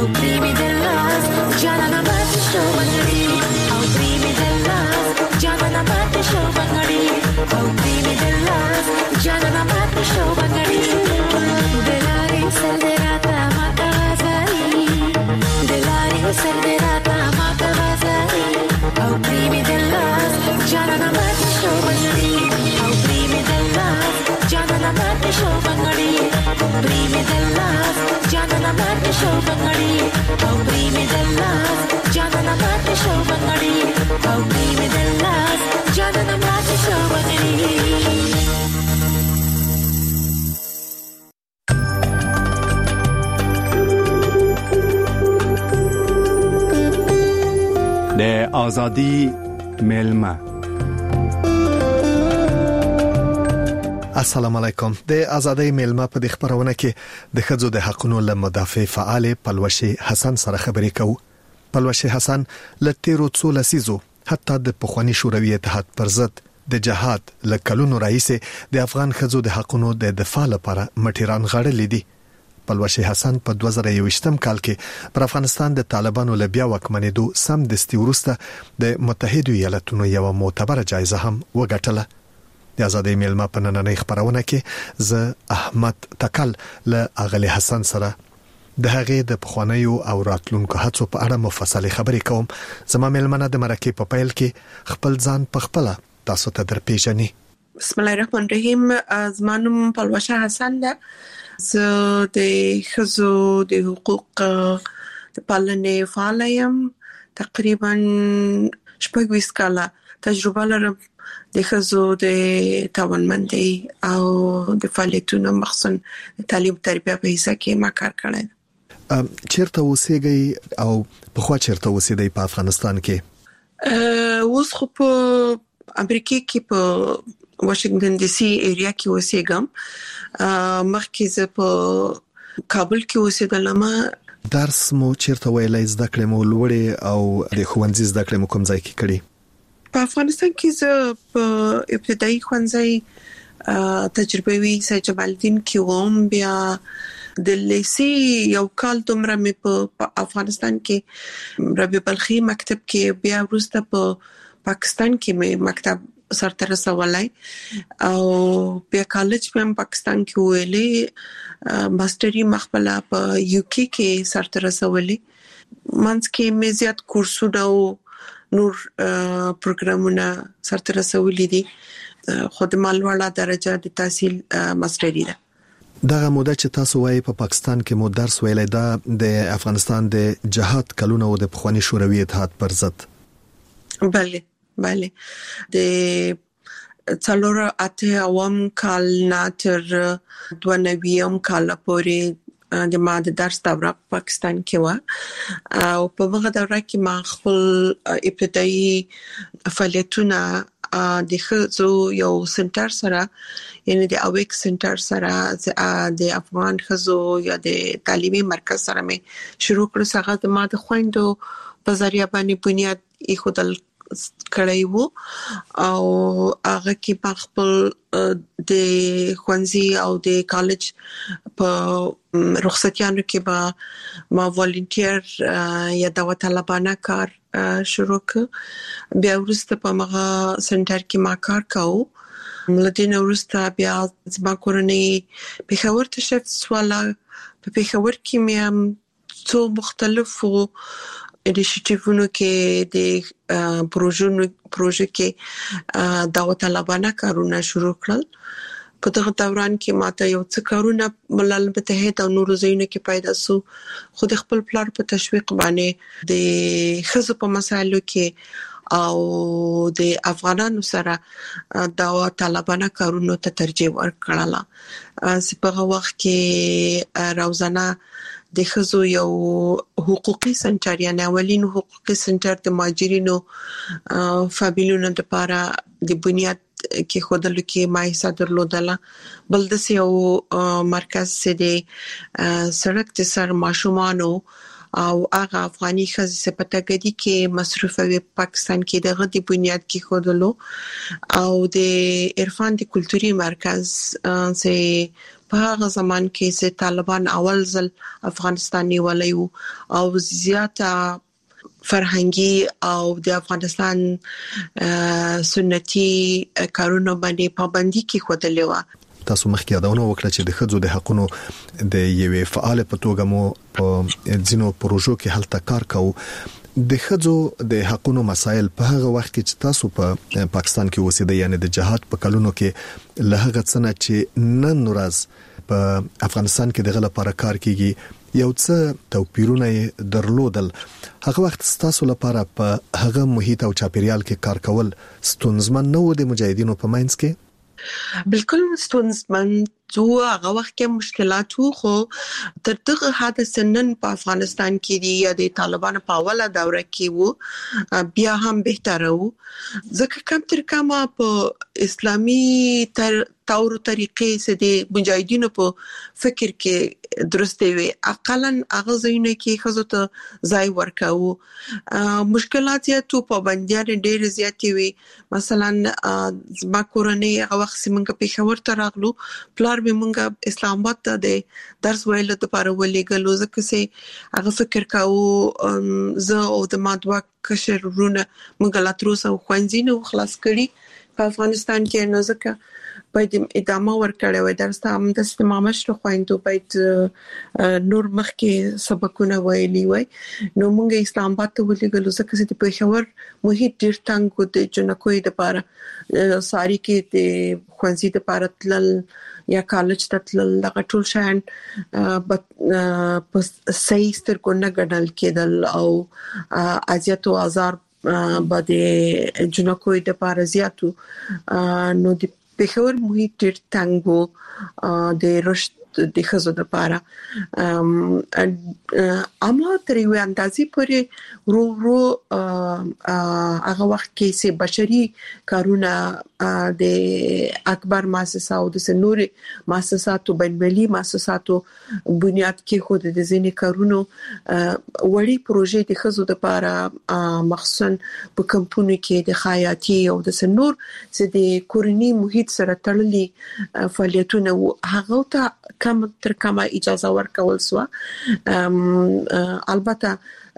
S8: او پریمي دلاس جانانا مات شو بنگړي او پریمي دلاس جانانا مات شو بنگړي او پریمي دلاس جانانا مات شو بنگړي دلاري سردراتا ماتا وازاري دلاري سردراتا ماتا وازاري او پریمي دلاس جانانا مات شو بنگړي او پریمي دلاس جانانا مات شو بنگړي پریمي دلاس جانانا مات شو بنگړي او پریمي دلاس جانانا مات شو بنگړي او پریمي دلاس جانانا مات شو بنگړي
S9: د آزادی میلمه.
S10: السلام علیکم. د آزادۍ میلمه په د خبرونه کې د ښځو د حقوقو له مدافع فعال پلوشي حسن سره خبرې کوو. پلوشي حسن له تیرو څو لسیزو حتی د پخوانی شوروي اتحاد پر ضد د جهاد له کلونو راهیسې د افغان ښځو د حقوقو د دفاع لپاره مټیران غړلې دي. پلوشي حسن په دوه زره یوویشتم کال کې پر افغانستان د طالبانو له بیا واکمنېدو سم دستي وروسته د متحده ایالاتونو یو معتبره جایزه هم وګټله. د آزادۍ میلمه په نننۍ خبرونه کې زه احمد تکل له اغلی حسن سره د هغې د پخوانیو او راتلونکو هڅو په اړه مفصل خبرې کوم. زما میلمنه د مرکې په پیل کې خپل ځان په خپل تاسو ته درپېژني.
S11: بسم الله الرحمن الرحیم. زما نوم پلوشه حسن ده. زه د ښځو د حقوق د پالنې فعال یم. تقریبا شپږ ویشت کاله تجربه لرم د ښځو د توانمندۍ او د فعالیتونو مخصوص د تعلیم تربیه په حصہ کې ما کار کړی.
S10: چیرته اوسېږئ او په خوا چیرته اوسېدئ په افغانستان کې؟
S11: اوس خو په امریکا کې په واشنگټن ډي سي ایریا کې اوسېږم. مخکې زه په کابل کې اوسېدلم.
S10: درس مو چیرته ویلای، زده کړې مو لوړې او د ښوونځي زده کړې مو کوم ځای کې کړې؟
S11: په افغانستان کې زه په ابتدایي ښوونځي تجربوي سید جمال الدین کې وم. بیا د لیسي یو کال دومره مې په افغانستان کې ربیع بلخي مکتب کې، بیا وروسته په پاکستان کې مې مکتب سرته رسولای او بیا کالج په پاکستان کې ویلې. ماستری مخبله په یو کې کې سرته رسولې. منځ کې مې زیات کورسونه او نور پروګرامونه سرته رسولې دي. خو د مالوړه درجه د تحصیل ماستری ده.
S10: دغه موده چې تاسو وایي په پاکستان کې مو درس ویلای، دا د افغانستان د جهاد کلونه او د پخوانی شوروي اتحاد پر ضد؟
S11: بله بله. د څلور اته اوم کال نه تر دوه نویم کال پورې د ما د درس دوره په پاکستان کې و او په هغه دوره کې ما خپل ابتدایي فعالیتونه د ښځو یو سنټر سره، یعنی د اویک سنټر سره د افغان ښځو یا د تعلیمي مرکز سره مې شروع کړو. څنګه د ما د خويندو په ذریعہ باندې بنیاد ایښودل کړی وو او هغه کې په خپل د ښوونځي او د کالج په رخصتیانو کې به ما والنټیر یا د طالبانه کار شروع ک. بیا وروسته په مغه سنټر کې ما کار کاوه. ملدین وروسته بیا زما کورنۍ پېښور ته شفت سواله. په پېښور کې مې څو مختلفو انیشیټیوونو کې د پروژو پروژه کې د طالبانه کارونه شروع کړل. په دغه دوران کې ماته یو څه کارونه ملل متحد او نورو ځایونو کې پیدا سو. خو د خپل پلان په تشویق باندې د ښځو په مسایلو کې او د افغانانو سره د طالبانه کارونو ته ترجیح ورکړله. په وخت کې روزانه د ښځو یو حقوقي سنټر یا اولین حقوقي سنټر د ماجرینو فامیلونو لپاره د بنیاد کې خودلو کې ما حصہ درلودله. بل د یو مرکز سره د سړک د سر ماشومانو او هغه افغاني ښځې په پټګدي کې مصرفوي پاکستان کې دغه د بنیاد کې خودلو او د عرفان د کلتوري مرکز سه په هغه زمان کې چې طالبان اول ځل افغانستان نیولی او زیاته فرهنګي او د افغانستان سنتي کارونه باندې پابندي کې خودلې و.
S10: تاسو مخکې یادونه وکړه چې د خځو د حقونو د یوې فعال په توګه مو په ځینو پروژو کې هلته کار کوو. د خځو د حقونو مسایل په هغه وخت کې چې تاسو په پاکستان کې اوسېده یعنی د جهاد په کلونو کې له هغه څه چې نن ورځ په افغانستان کې دغه لپاره کار کیږي یو څه توپیرونه درلودل، هغه وخت تاسو لپاره په هغه محیط او چاپیریال کې کار کول ستونزمن نه و د مجاهدینو په منځ کې؟
S11: بالکل ستونزمن جو هغه وخت کې مشکلات وو، خو تر دغه حادثه نن په افغانستان کې دی یا د طالبانو په اوله دوره کې وو بیا هم بهتره وو، ځکه کم تر کمه په اسلامي تر تور طریقې سره د مجاهدینو په فکر کې درسته وي، اقلا هغه ځینې کې خزو ته ځای ورکاو. مشکلات یا تو پابندیان ډېر زیات وي، مثلا زما کورنۍ هغه وخت څنګه په خبر ته راغلو پلار به مونږه اسلام آباد ته د درس ویل لپاره ولېګلو، ځکه چې هغه فکر کاوه زه او د ما دوه کشر ورونه مونږ لا تر اوسه خوندینو خلاص کړي په افغانستان کې، نو ځکه باید ادامه ورکړی وای درس ته هم د استمامشت خويندو باید نور مخکې سبقونه ویلي وای، نو مونږ اسلام آباد ته ولېګلو ځکه چې په خبر محیط ډیر تنګ د جنکوي د لپاره ساری کې د خوندې د لپاره تل یا کالج ته تل دغه ټول شان په صحیح سترګو نه ګڼل کېدل او اذیت او آزار باندې جنکوي د لپاره زیاتو، نو د په خبر محیط ډیر تنګ وو د رشد د خزو د لپاره. اما تر یو اندازې پورې ورو ورو هغه وخت کې چې بشري کارونه د اکبر مؤسسه او د سنوري مؤسساتو بین‌المللي مؤسساتو بنیاد کې خود د ځینې کارونو وړي پروژې د خزو د لپاره مخصوصا په کمپونو کې د خیاطي او د سنور چې د کورنۍ محیط سره تړلي فعالیتونه هغه ته کم تر کومه اجازه ورکول سو. البته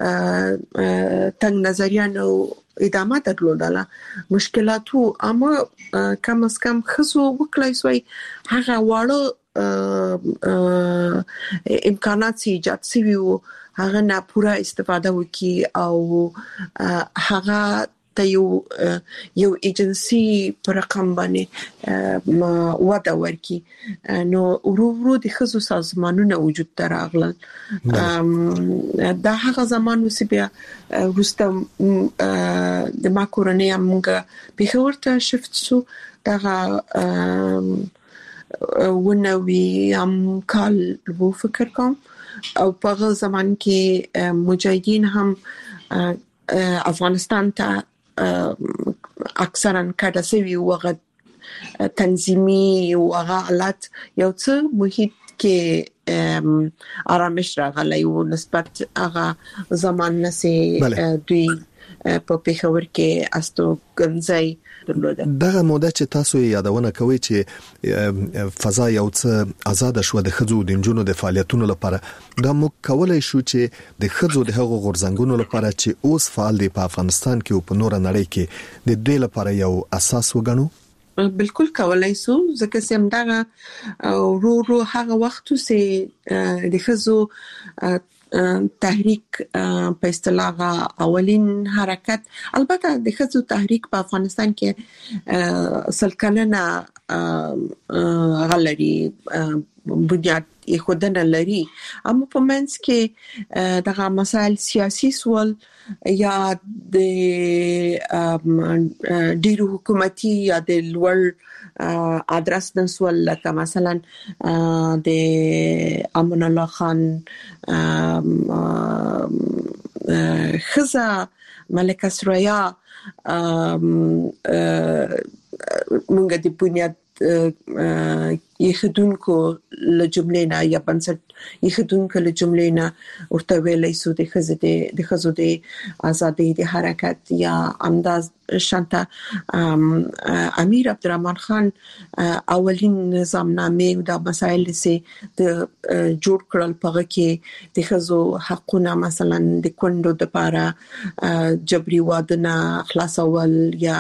S11: تنگ نظریانو ادامه درلودله، مشکلاتو اما کم از کم خصو وکړای سوی هغه واړه امکانات چې ایجاد شوي وو هغه نه پوره استفاده وکي او هغه ته یو یو ایجنسی پر رقم باندې وده ورکي، نو ورو ورو د خصوص سازمانونو وجود ته راغلل. دا هغه زمان چې بیا ورسته د ما کورنۍ موږ په خورته شفت سو دا ونوي ام کال وو فکر کوم، او په هغه زمان کې مجاهدین هم افغانستان ته اکثرا کډه سوي وغه تنظیمي او هغه حالت یو څه محیط کې آرامش راغلی او نسبت هغه زمان نسي دوی په پیښور کې استو ګنځي درلوده.
S10: دغه موده چې تاسو یادونه کوي چې فضا یو څه آزاد شو د خځو د انجونو د فعالیتونو لپاره، دا مو کولای شو چې د خځو د هغو غورځنګونو لپاره چې اوس فعال دي په افغانستان کې او په نور نړۍ کې د دې لپاره یو اساس وګڼو؟
S11: بالکل کولای سو، ځکه چې همدغه ورو ورو هغه وخت چې د خځو تحریک په اصطلاح اولین حرکت، البته د خځو تحریک په افغانستان کې سلکلنه غلري بنیاد خودنه لري، اما په منځ کې دغه مسائل سیاسي سوال یا د ډیرو حکومتي یا د لوړ ادرس د سوال لکه مثلا د امان الله خان خزا ملکه سریا مونږ د بنیاد یخدونکو له جملې نه یا بنسټ یخدونکو له جملې نه ورته ویلې سو د خزده د خزده ازادي د حرکت یا انداز شانتا امیر عبدالرحمن خان اولین نظامنامه او د مسایل سي د جوړ کړل پغه کې د خزو حقونه مثلا د کندو د پاره جبري وادنا خلاصول یا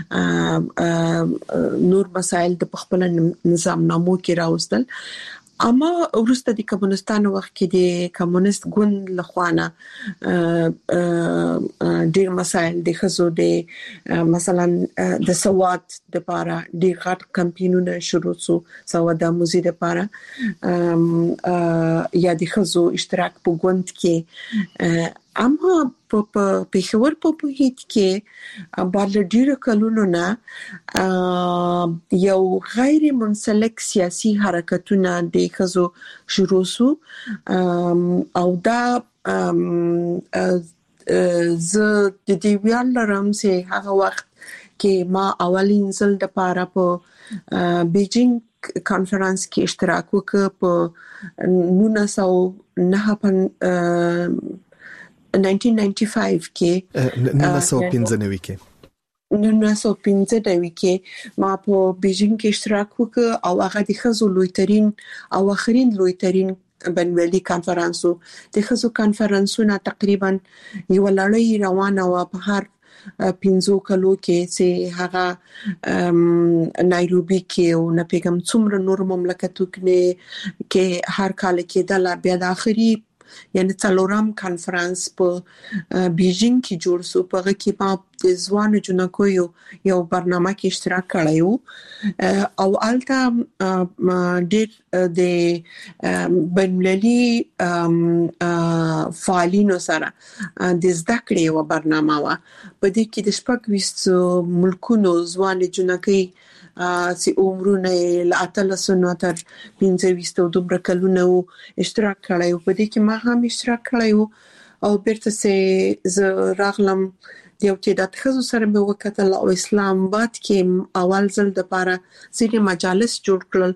S11: نور مسایل د خپل نظامنامو کې راوستل. اما ورسته د کمونستانو وخت کې د کمونست ګوند لخوانه ډیر مسایل د خزو د مثلا د سواد د پاره د غټ کمپاینونه شروع شو سواد موزي د پاره یا د خزو اشتراک په ګوند کې. اما په پېښور په هیڅ کې بعد ډیر کلونو نه یو غیر منسلک سیاسي حرکتونه د خزو شروع شو او دا ز د دې ویل لرم چې هغه وخت کې ما اولین ځل د پاره په بیجینګ کانفرنس کې اشتراک وکړ په نولس سوه نهه نولس نولس کې
S10: نولس سوه پنځه نوي کې
S11: نولس سوه پنځه نوي کې ما په بیجینګ کې اشتراک وکړ او هغه د خزو لویترین او اخرین لویترین بنوالي کانفرنسو د خزو کانفرنسونه تقریبا یو لړۍ روانه و په هر پینځو کلو کې چې هغه نایروبي کې او نه پیغام څومره نور مملکتو کې هر کال کې د لا بیا د اخري یعنی څلورم کانفرنس په بیجینګ کې جوړ شو په هغه کې په د ځوانو جنکو یو یو برنامه کې اشتراک کړیو او الته ډېر د بنللي فعالینو سره د زده کړې و برنامه و په دې کې د شپږ ویشت ملکونو ځوان جنکې سي عمرونه لاتلس نو تر پنځه ویشت او دومره کلونه اشتراک کړیو په دې کې ما هم اشتراک کړیو او بیرته سه ز راغلم یو چې د خزو سره مې وکړل او اسلام آباد کې اول ځل د پاره ځینې مجالس جوړ کړل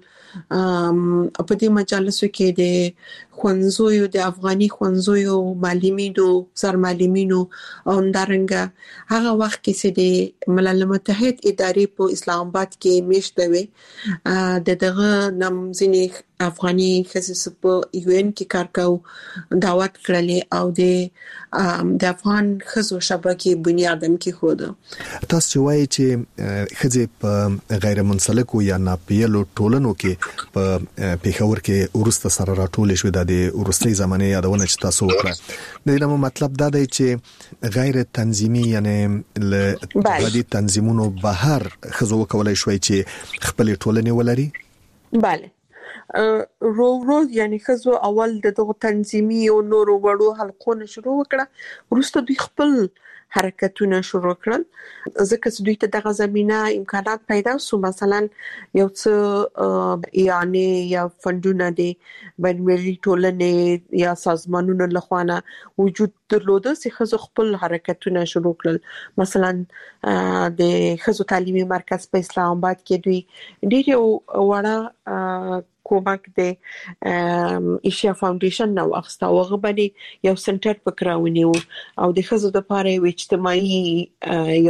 S11: په دې مجالسو کې د خونزویو د افغاني خونزویو معلمینو سرمعلمینو او اندرنګ هغه وخت کې چې د ملل متحد ادارې په اسلام آباد کې میشته وي د دغه نم ځینې افغاني خصوص په یو ان کې کار کاو دعوت کړلې او د د افغان خزو شبکې بنیادم کې خود
S10: تاسو چې وایي چې خزه په غیر منسلکو یا ناپیلو ټولنو کې په پیښور کې ورسته سره راټول شو د ورستۍ زمانه یادونه چې تاسو وکړه د دې مطلب دا دی چې غیر تنظیمي یعنی ل غدي تنظیمونو بهر خزو کولای شوي چې خپل ټولنې ولري.
S11: bale رو رو یعنی خزو اول دغه تنظیمي او نورو وړو حلقونه شروع وکړه ورسته دوی خپل حرکتونه شروع کړل ځکه چې دوی ته دغه زمينه امکانات پیدا شو مثلا یو څه یعنی یا فندونه دي بنوالي ټولنې یا سازمانونو لخوانه وجود درلوده چې خزو خپل حرکتونه شروع کړل مثلا د خزو تعلیمي مرکز په اسلام آباد کې دوی ډېر وړه کومک د ایشیا فاونډیشن نو اخستا وغه باندې یو سنټر پکراونیو او د خزو د پاره یو اجتماعي یو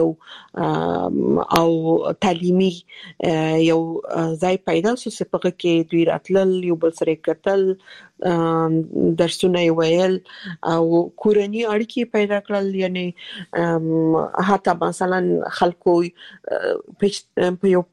S11: او تعلیمي یو ځای پیدا شو چې په کې دوی راتلل یو بل سره کتل درسونه ویل او کورنۍ اړیکې پیدا کړل یعنی حتی مثلا خلکو په یو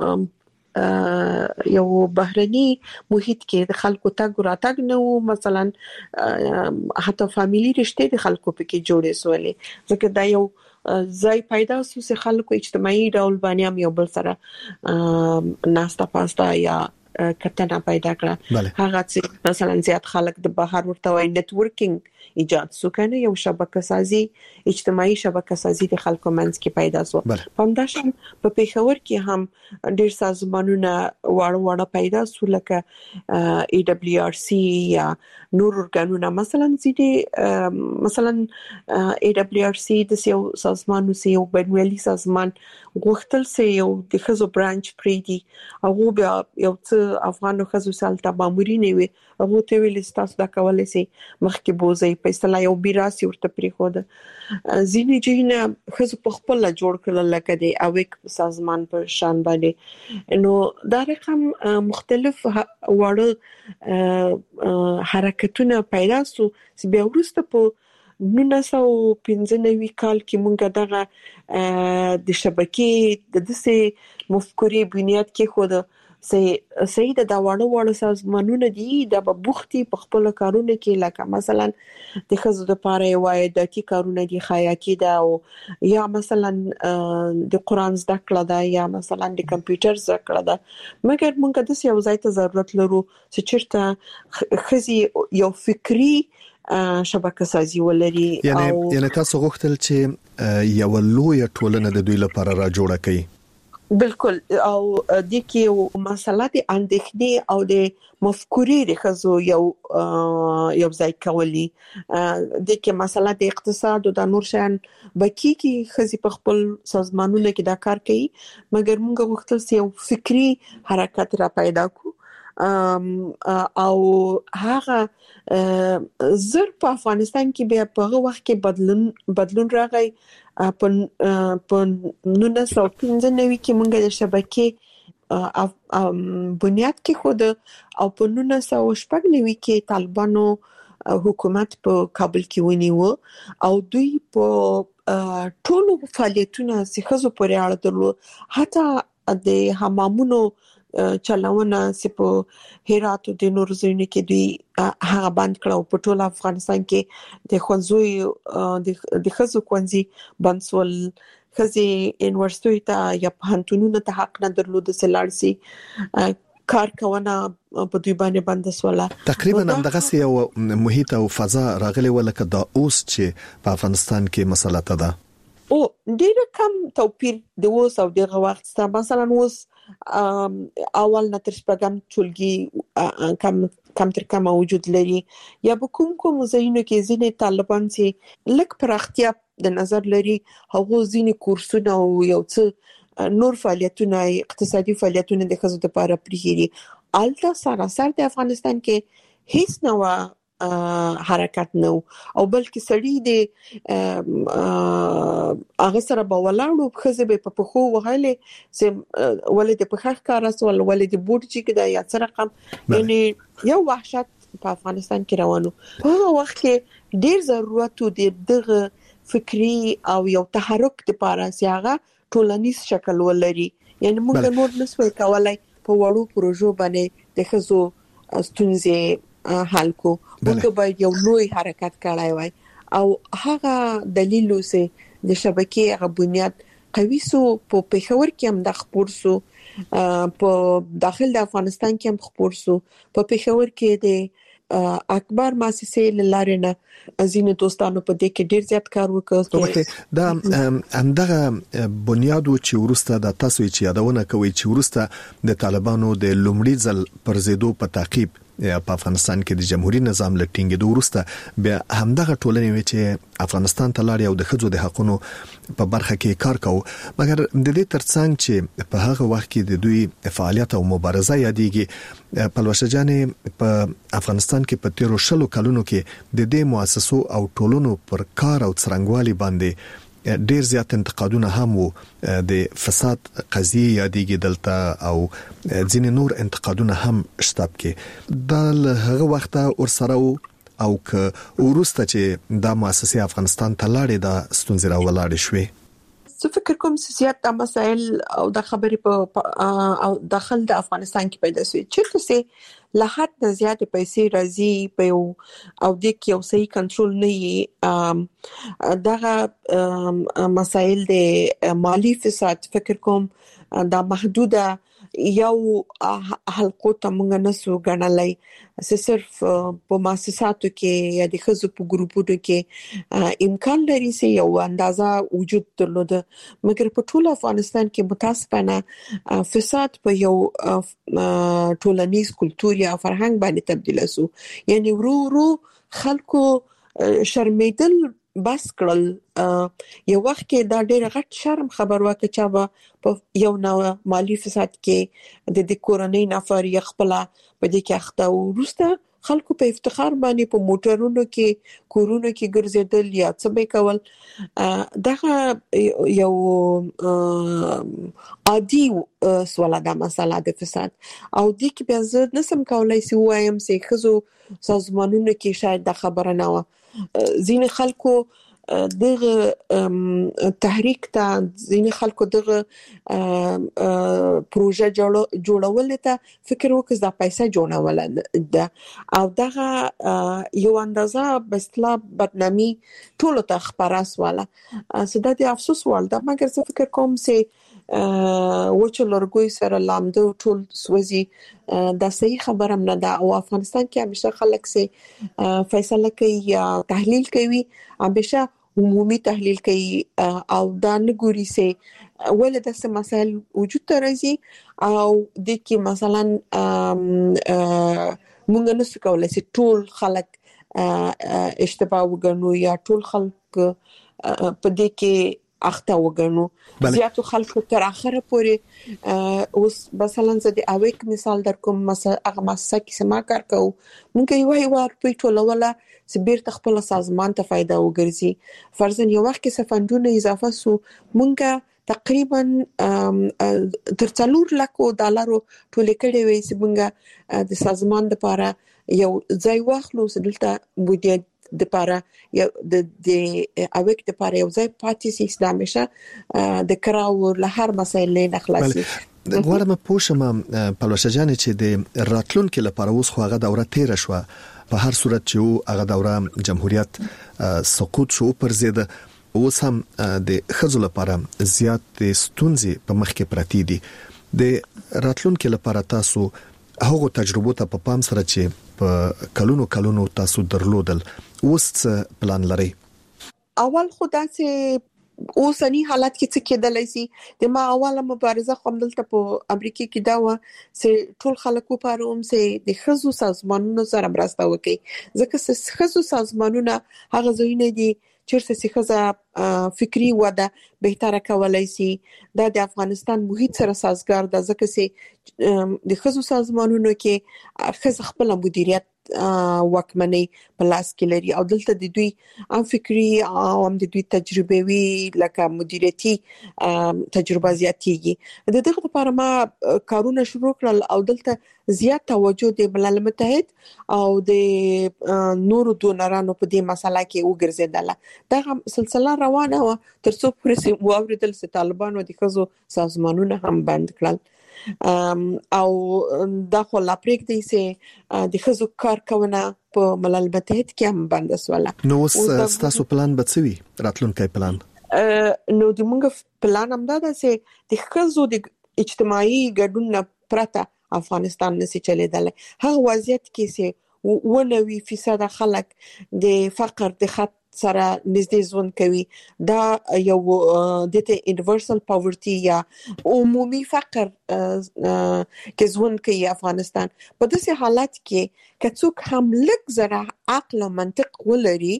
S11: یو بهرني محیط کې د خلکو تاګ راتګ نو مثلا حتی فاميلي رشته د خلکو په کې جوړې سوالې ځکه دا یو ځای پیدا شو چې خلکو اجتماعي ډول باندې هم یو بل سره ناستا پاستا یا کتنه پیدا کړه هغه چې مثلا زیات خلک د بهر ورته وای نت ورکینګ ایجاد سو کنه یو شبکه سازي اجتماعي شبکه سازي د خلکو منځ کې پیدا شو پمداشم په پیښور کې هم ډېر سازمانونه واړه واړه پیدا شو لکه ای دبليو آر سي یا نور ورګانونه مثلا زیدي مثلا ای دبليو آر سي د یو سازمان سي یو بنوالي سازمان غوښتل سي یو د خزو برانچ پریدي او بیا یو څه افغانو خزو سالته مامورین وي هغه ته ویل تاسو دا کولای شي مخکې بوزي په اصطلاح یو بیراسي ورته پریخود ځینې جینه خزو په خپل جوړ کړل لکه دی اویک سازمان په شان باندې نو دا رقم مختلف وړ حرکتونه پیدا سو چې بیا ورسته په نولس سوه پنځه نوي کال کې مونږ دغه د شبکې د دسه مفکورې بنیاد کې خود سي سید د واړو واړو سازمانونو دي د بوختي په خپل کارونه کې لکه مثلا د خزو د پاره وای د کی کارونه دي خیاطي دا او یا مثلا د قران زده کړه دا یا مثلا د کمپیوټر زده کړه دا مګر مونږ د یو ځای ته ضرورت لرو چې چیرته خزي یو فکری شبکه سازي ولري
S10: یعنی یعنی تاسو غوښتل چې یو لوی ټولنه د دوی لپاره را جوړه کړي
S11: بالکل او د کې مسله د اندېښنې او د مفکورې د خزو یو یو ځای کولی د کې مسله د اقتصاد او د نور شان بکی کې خزي په خپل سازمانونو کې دا کار کوي مګر موږ غوښتل چې یو فکری حرکت را پیدا کړو او هغه زر په افغانستان کې بیا په هغه وخت کې بدلون بدلون راغی په په نولس سوه پنځه نوي کې موږ د شبکې بنیاد کې خود او په نولس سوه شپږ نوي کې طالبانو حکومت په کابل کې ونیو او دوی په ټولو فعالیتونو چې خزو پورې اړه درلود حتی د حمامونو چلاونه سپو هرات او د نور ځایونو کې دوی هغه بند کړو په ټول افغانستان کې د خنزوي د خزو کونزي بنسول خزي یونیورسيټي ته یا پهنټونونو ته حق نه درلود سلارسي کار کوونه په دوی باندې بند سواله
S10: تقریبا همدغه یو محیط او فضا راغلی ولکه دا اوس چې په افغانستان کې مسله ده
S11: او ډیر کم توپیر د اوس او دغه وخت څخه مثلا اوس اول نه تر شپږم ټولګي کم کم تر کم موجود لري یا به کوم کوم ځایونو کې ځینې طالبان چې لک پراختیا د نظر لري هغه ځینې کورسونه او یو څه نور فعالیتونه اقتصادي فعالیتونه د خزو لپاره پریږي الته سراسر د افغانستان کې هیڅ نو حرکت نو او بلکې سړی د هغه سره په ولاړو خزه به په خو وهاله چې ولې د پخخ کار اسول ولې د بوت چې دا یا څه رقم یعنی یو وحشت په افغانستان کې روانو په هغه وخت کې ډیر ضرورت و دغه فکری او یو تحرک لپاره سیاغه ټولنیز شکل ولري یعنی موږ نور نسوي کولای په وړو پروژو باندې د خزو ستونزې حل کو موږ باید یو لوی حرکت کړای وای او هغه دلیل اوسه د شبکې هغه بنیاد قوي سو په پېښور کې هم د خبر سو په داخل د افغانستان کې هم خبر سو په پېښور کې د اکبر مؤسسې لارنه ازینه دوستانو په دې کې ډیر زیات کار وکړ
S10: دا همدغه بنیادو چې ورسته د تاسو چې یادونه کوي چې ورسته د طالبانو د لومړي ځل پر زیدو په تعقیب په افغانستان کې د جمهوریت نظام لټینګ د ورسته بیا همدغه ټولنې وی چې افغانستان ته لاړ او د خځو د حقوقو په برخه کې کار کوي مګر د دې ترڅنګ چې په هغه وخت کې د دوی فعالیت او مبارزه یادېږي پلوشه جانې په افغانستان کې په تیرو شلو کلونو کې د دې مؤسسو او ټولونو پر کار او څرنګوالي باندې ډیر زیات انتقادونه هم وو د فساد قضیه یادېږي دلته او ځینې نور انتقادونه هم شتاب کې د هغه وخت ورسره او ک ورسته چې د مؤسسې افغانستان ته لاړې د ستونزې راولاړې شوې
S11: زه فکر کوم چې زیات د مسائل او د خبرې په او داخل د افغانستان کې پیدا شوي چې څه له حد نه زیات پیسې راځي په او د کې یو صحیح کنټرول نه یي دغه مسائل د مالی فساد فکر کوم دا محدوده یو حلقو ته مونږ نسو غنلای چې صرف په مؤسساتو کې یا د خزو په ګروپونو کې امکان لري چې یو اندازه وجود درلود مګر په ټول افغانستان کې متاسفانه فساد په یو ټولنیز کلتور یا فرهنګ باندې تبدیل شو یعنی ورو ورو خلکو شرمیدل بس کړل یو وخت کې دا ډېر غټ شرم خبر واکه چا په یو نو مالی فساد کې د دې کورنۍ نفر یې خپل په دې کې اخته ورسته خلکو په افتخار باندې په موټرونو کې کورونو کې ګرځیدل یا څه به کول دا یو عادي سواله د مسله د فساد او د کې بیا زه نسم کولای سی وایم سي خزو سازمانونو کې شاید د خبره نه و ځین خلکو دغه تحریک ته ځین خلکو دغه پروژه جوړول ته فکر وکړ دا پیسې جوړول ده او دغه یو اندازه بسلا بدنامي ټول ته خبره سواله سده د افسوس وړ ده مګر زه فکر کوم سي وچو لرګوي سره لامده ټول سوځي دا صحیح خبره نه ده او افغانستان کې همیشه خلک سي فیصله کوي یا تحلیل کوي همیشه عمومي تحلیل کوي او دا نه ګوري سي ولې د څه مسایل وجود ته راځي او د کې مثلا مونږ نه څه کولای سي ټول خلک اشتباه وګڼو یا ټول خلک په دې کې اخته وګڼو زیاتو خلکو تر اخره پورې اوس مثلا زه د اویک مثال در کوم مثلا هغه مسله کې سما کار کوو مونږ یو یو ور په ټولوله چې بیرته خپل سازمان ته فائدہ وګرځي فرضاً یو وخت کې سفندونه اضافه سو مونږ تقریبا تر څلور لک ډالرو ټول کړي وي چې مونږ د سازمان لپاره یو ځای واخلو چې دلته بودیه د لپاره یو د د اویک د لپاره یو ځای پاتې سي اسلامشه د کراو له هر مسایل نه خلاصي
S10: غواړم پوښم پلوشه جان چې د راتلونکو لپاره اوس خو هغه دوره تیر شو په هر صورت چې هغه دوره جمهوریت سقوط شو پر زید اوس هم د خزو لپاره زیات ستونزې په مخ کې پراتی دي د راتلونکو لپاره تاسو هغه تجربه ته په پام سره چې په کلونو کلونو تاسو درلودل اوس پلان لري
S11: اول خدای چې اوسنی حالت کې څه کېدلای شي د ما اوله مبارزه کوم دلته په امریکا کې دا و چې ټول خلکو لپاره هم چې د خزو سازمانونو سره مرسته وکړي ځکه چې خزو سازمانونه هغه ځایونه دي چیرته چې خزه فکری وده بهتره کولای شي دا د افغانستان محیط سره سازګار ده ځکه چې د خزو سازمانونو کې خزه خپل مدیریت وکمنۍ په لاس کې لري او دلته د دوی ام فکری او هم د دوی تجربه وی لکه مدیریتي تجربه زیاتېږي د دغه لپاره ما کارونه شروع کړل او دلته زیات توجه د ملل متحد او د نورو دونرانو په دې مسله کې وګرځیدله دا سلسله روانه و تر څو پرې واوریدل چې طالبانو د خزو سازمانونه هم بند کړل او دا خو لا پریږدي چې د خزو کارکونه په ملل متحد کې هم بند سواله
S10: نو تاسو پلان بڅوي راتلونکي پلان
S11: نو د موږ پلان هم دا ده چې د خزو د اجتماعي ګډون پرته افغانستان نشي چلیدل هغه وضعیت کې چې ونوي فیصد خلک د فقر د خط سره نږدې ژوند کوي دا یو د یونیورسل پاورټي یا عمومي فقر کې ژوند کوي افغانستان په داسې حالت کې کڅوک هم لږ زره عقل او منطق ولري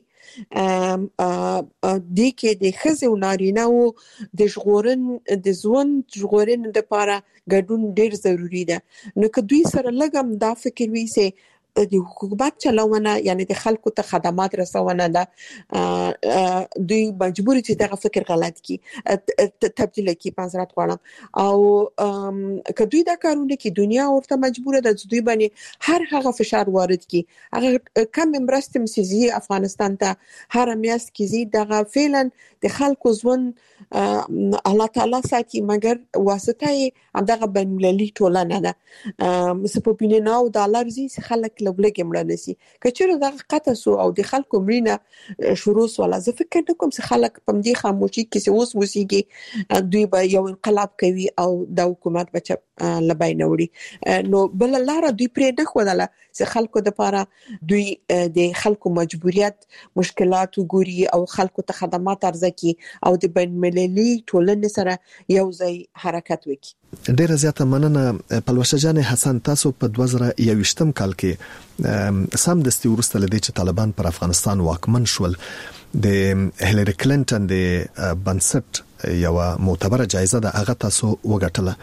S11: د کې د خزو نارینه او د ژغورن د ژوند ژغورن لپاره ګډون ډیر ضروری ده نو که دوی سره لګم دا فکر وي سي د حکومت چلونه یعنی د خلکو ته خدمات رسونه ده دوی مجبور دي دغه فکر غلط کی تبدیل کی پنځرات غواړم او کدوې دا کارونه کې دنیا ورته مجبور ده چې دوی باندې هر هغه فشار وارد کی هغه کم مرستم سيزي افغانستان ته هر میاس کې زی دغه فعلا د خلکو ژوند الله تعالی ساتي مګر واسطه یې دغه بنمللي ټولنه ده مس په بینه او ډالر زی خلک لګلګ مړ نشي کچره دغه قطه سو او د خلکو مړینه شروع ولا زه فکر نکوم چې خلک په دې خاموشي کې اوس وسیږي دوی به یو انقلاب کوي او د حکومت بچ لبای نوړي. نو بل لار دوی پرې نه خودله چې خلکو د لپاره دوی د خلکو مجبوریت مشکلات وګوري او خلکو ته خدمات ارزکي او د بین المللي ټولنې سره یو ځای حرکت وکړي.
S10: ډیره زیاته مننه پلوشه جان حسن. تاسو په دوه زره یوویشتم کال کې سم دستي ورسته لدی چې طالبان پر افغانستان واکمن شول د هیلری کلینټن د بنسټ یو معتبره جایزه ده هغه تاسو وګټله.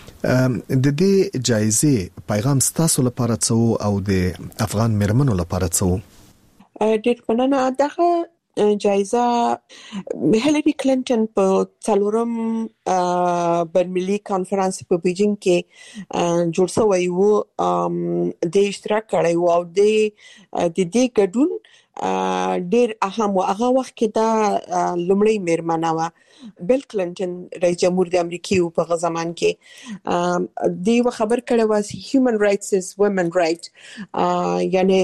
S10: د دې جایزې پیغام ستاسو لپاره څه او د افغان مرمنو لپاره څه؟
S11: ډېر مننه. دغه جایزه هیلری کلینټن په څلورم بین‌المللي کانفرنس په بیجینګ کې جوړ شوی و، د اشتراک کړی و او د دې ګډون ډېر اهم و. هغه وخت کې دا لومړی میرمنه و. بل کلینټن رئیس جمهور د امریکا په زمان کې دی و خبر کړی و چې هیومن رائټس از وومن رائټ، یعنی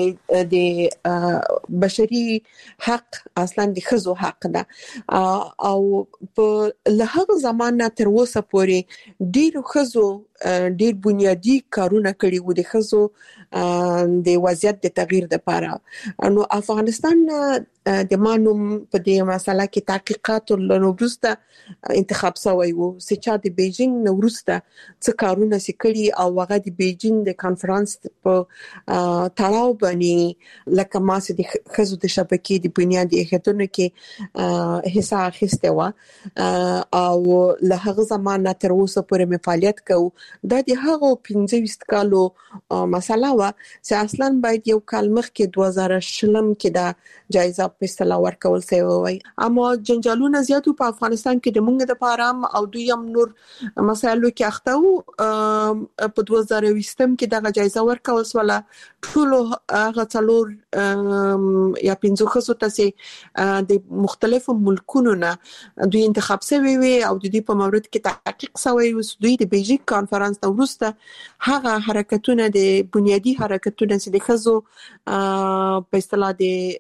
S11: د بشري حق اصلا د ښځو حق ده. او په لهغه زمان تر اوسه پورې ډیرو ښځو ډیر بنیادی کارونه کړي وو د ښځو د وضعیت د تغییر لپاره. نو افغانستان د مانوم په دې مسله کې تحقیقات لنوبرسته انتخاب شوی وو چې چا د بیجینګ نورسته څه کارونه سکړي او هغه د بیجینګ د کانفرنس په تړاو باندې لکه ماسه د ښځو د شبکې د بنیادي اهدافونو کې حصہ اخیسته و او له هغه زمانه تر اوسه پورې مې فعالیت کوم. دا د هغه پنځه ویشت کالو مسله و چې اصلا باید یو کال مخکې دوه زره شلم کې دا جایزه په اصطلاح ورکول شوی وای. اما جنجالونه زیاتو په افغانستان کې د مونږ د پاره او دوی هم نور مسایلو کې اخته وو. په دوه زره ویشتم کې دغه جایزه ورکول شوله. ټول هغه څلور یا پنځه خصو ته د مختلفو ملکونو نه دوی انتخاب شوی وي او د دې په مورد کې تحقیق شوی و. دوی د بیجینګ کانفرنس نو وروسته هغه حرکتونه د بنیادی حرکتونه چې د خزو په اصطلاح د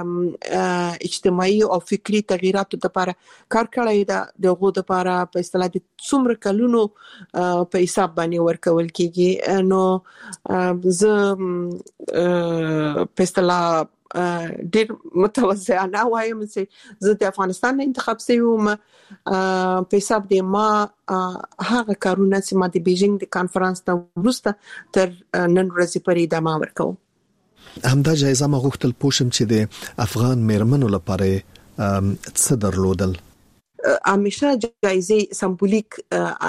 S11: اجتماعي او فکری تغیراتو لپاره کار کړی دا دغه لپاره په اصطلاح د څومره کلونو په حساب باندې ورکول کیږي. نو زه په اصطلاح ډېر متوازنه وایم چې زه د افغانستان انتخاب شوم په حساب د ما هغه کارونه چې ما د بیجینګ د کانفرنس ته وروسته تر نن ورځې پورې ادامه ورکوم.
S10: همدا جایزه ما غوښتل پوښم چې د افغان میرمنو لپاره څه درلودل؟
S11: همیشه جایزه سمبولیک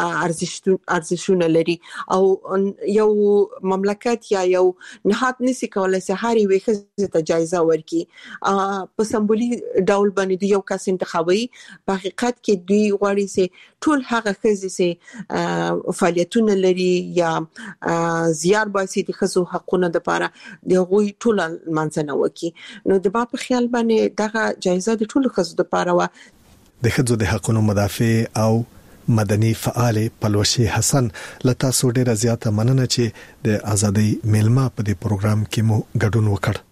S11: ارزښتونه لري او یو مملکت یا یو نهاد نشي کولای چې هر یو ښځه ته جایزه ورکړي. په سمبولیک ډول باندې یو کس انتخابي په حقیقت کې دوی غواړي چې ټول هغه ښځې چې فعالیتونه لري یا زیار باسي د ښځو حقوقو لپاره د غوي ټول منځنه وکي. نو د با په خیال باندې دغه جایزه د ټول ښځو لپاره و.
S10: د ښځو د حقوقو مدافع او مدني فعال پلوشه حسن لتا سو ډیره زیاته مننه چې د ازادۍ میلمه په دې پروګرام کې مو ګډون وکړ.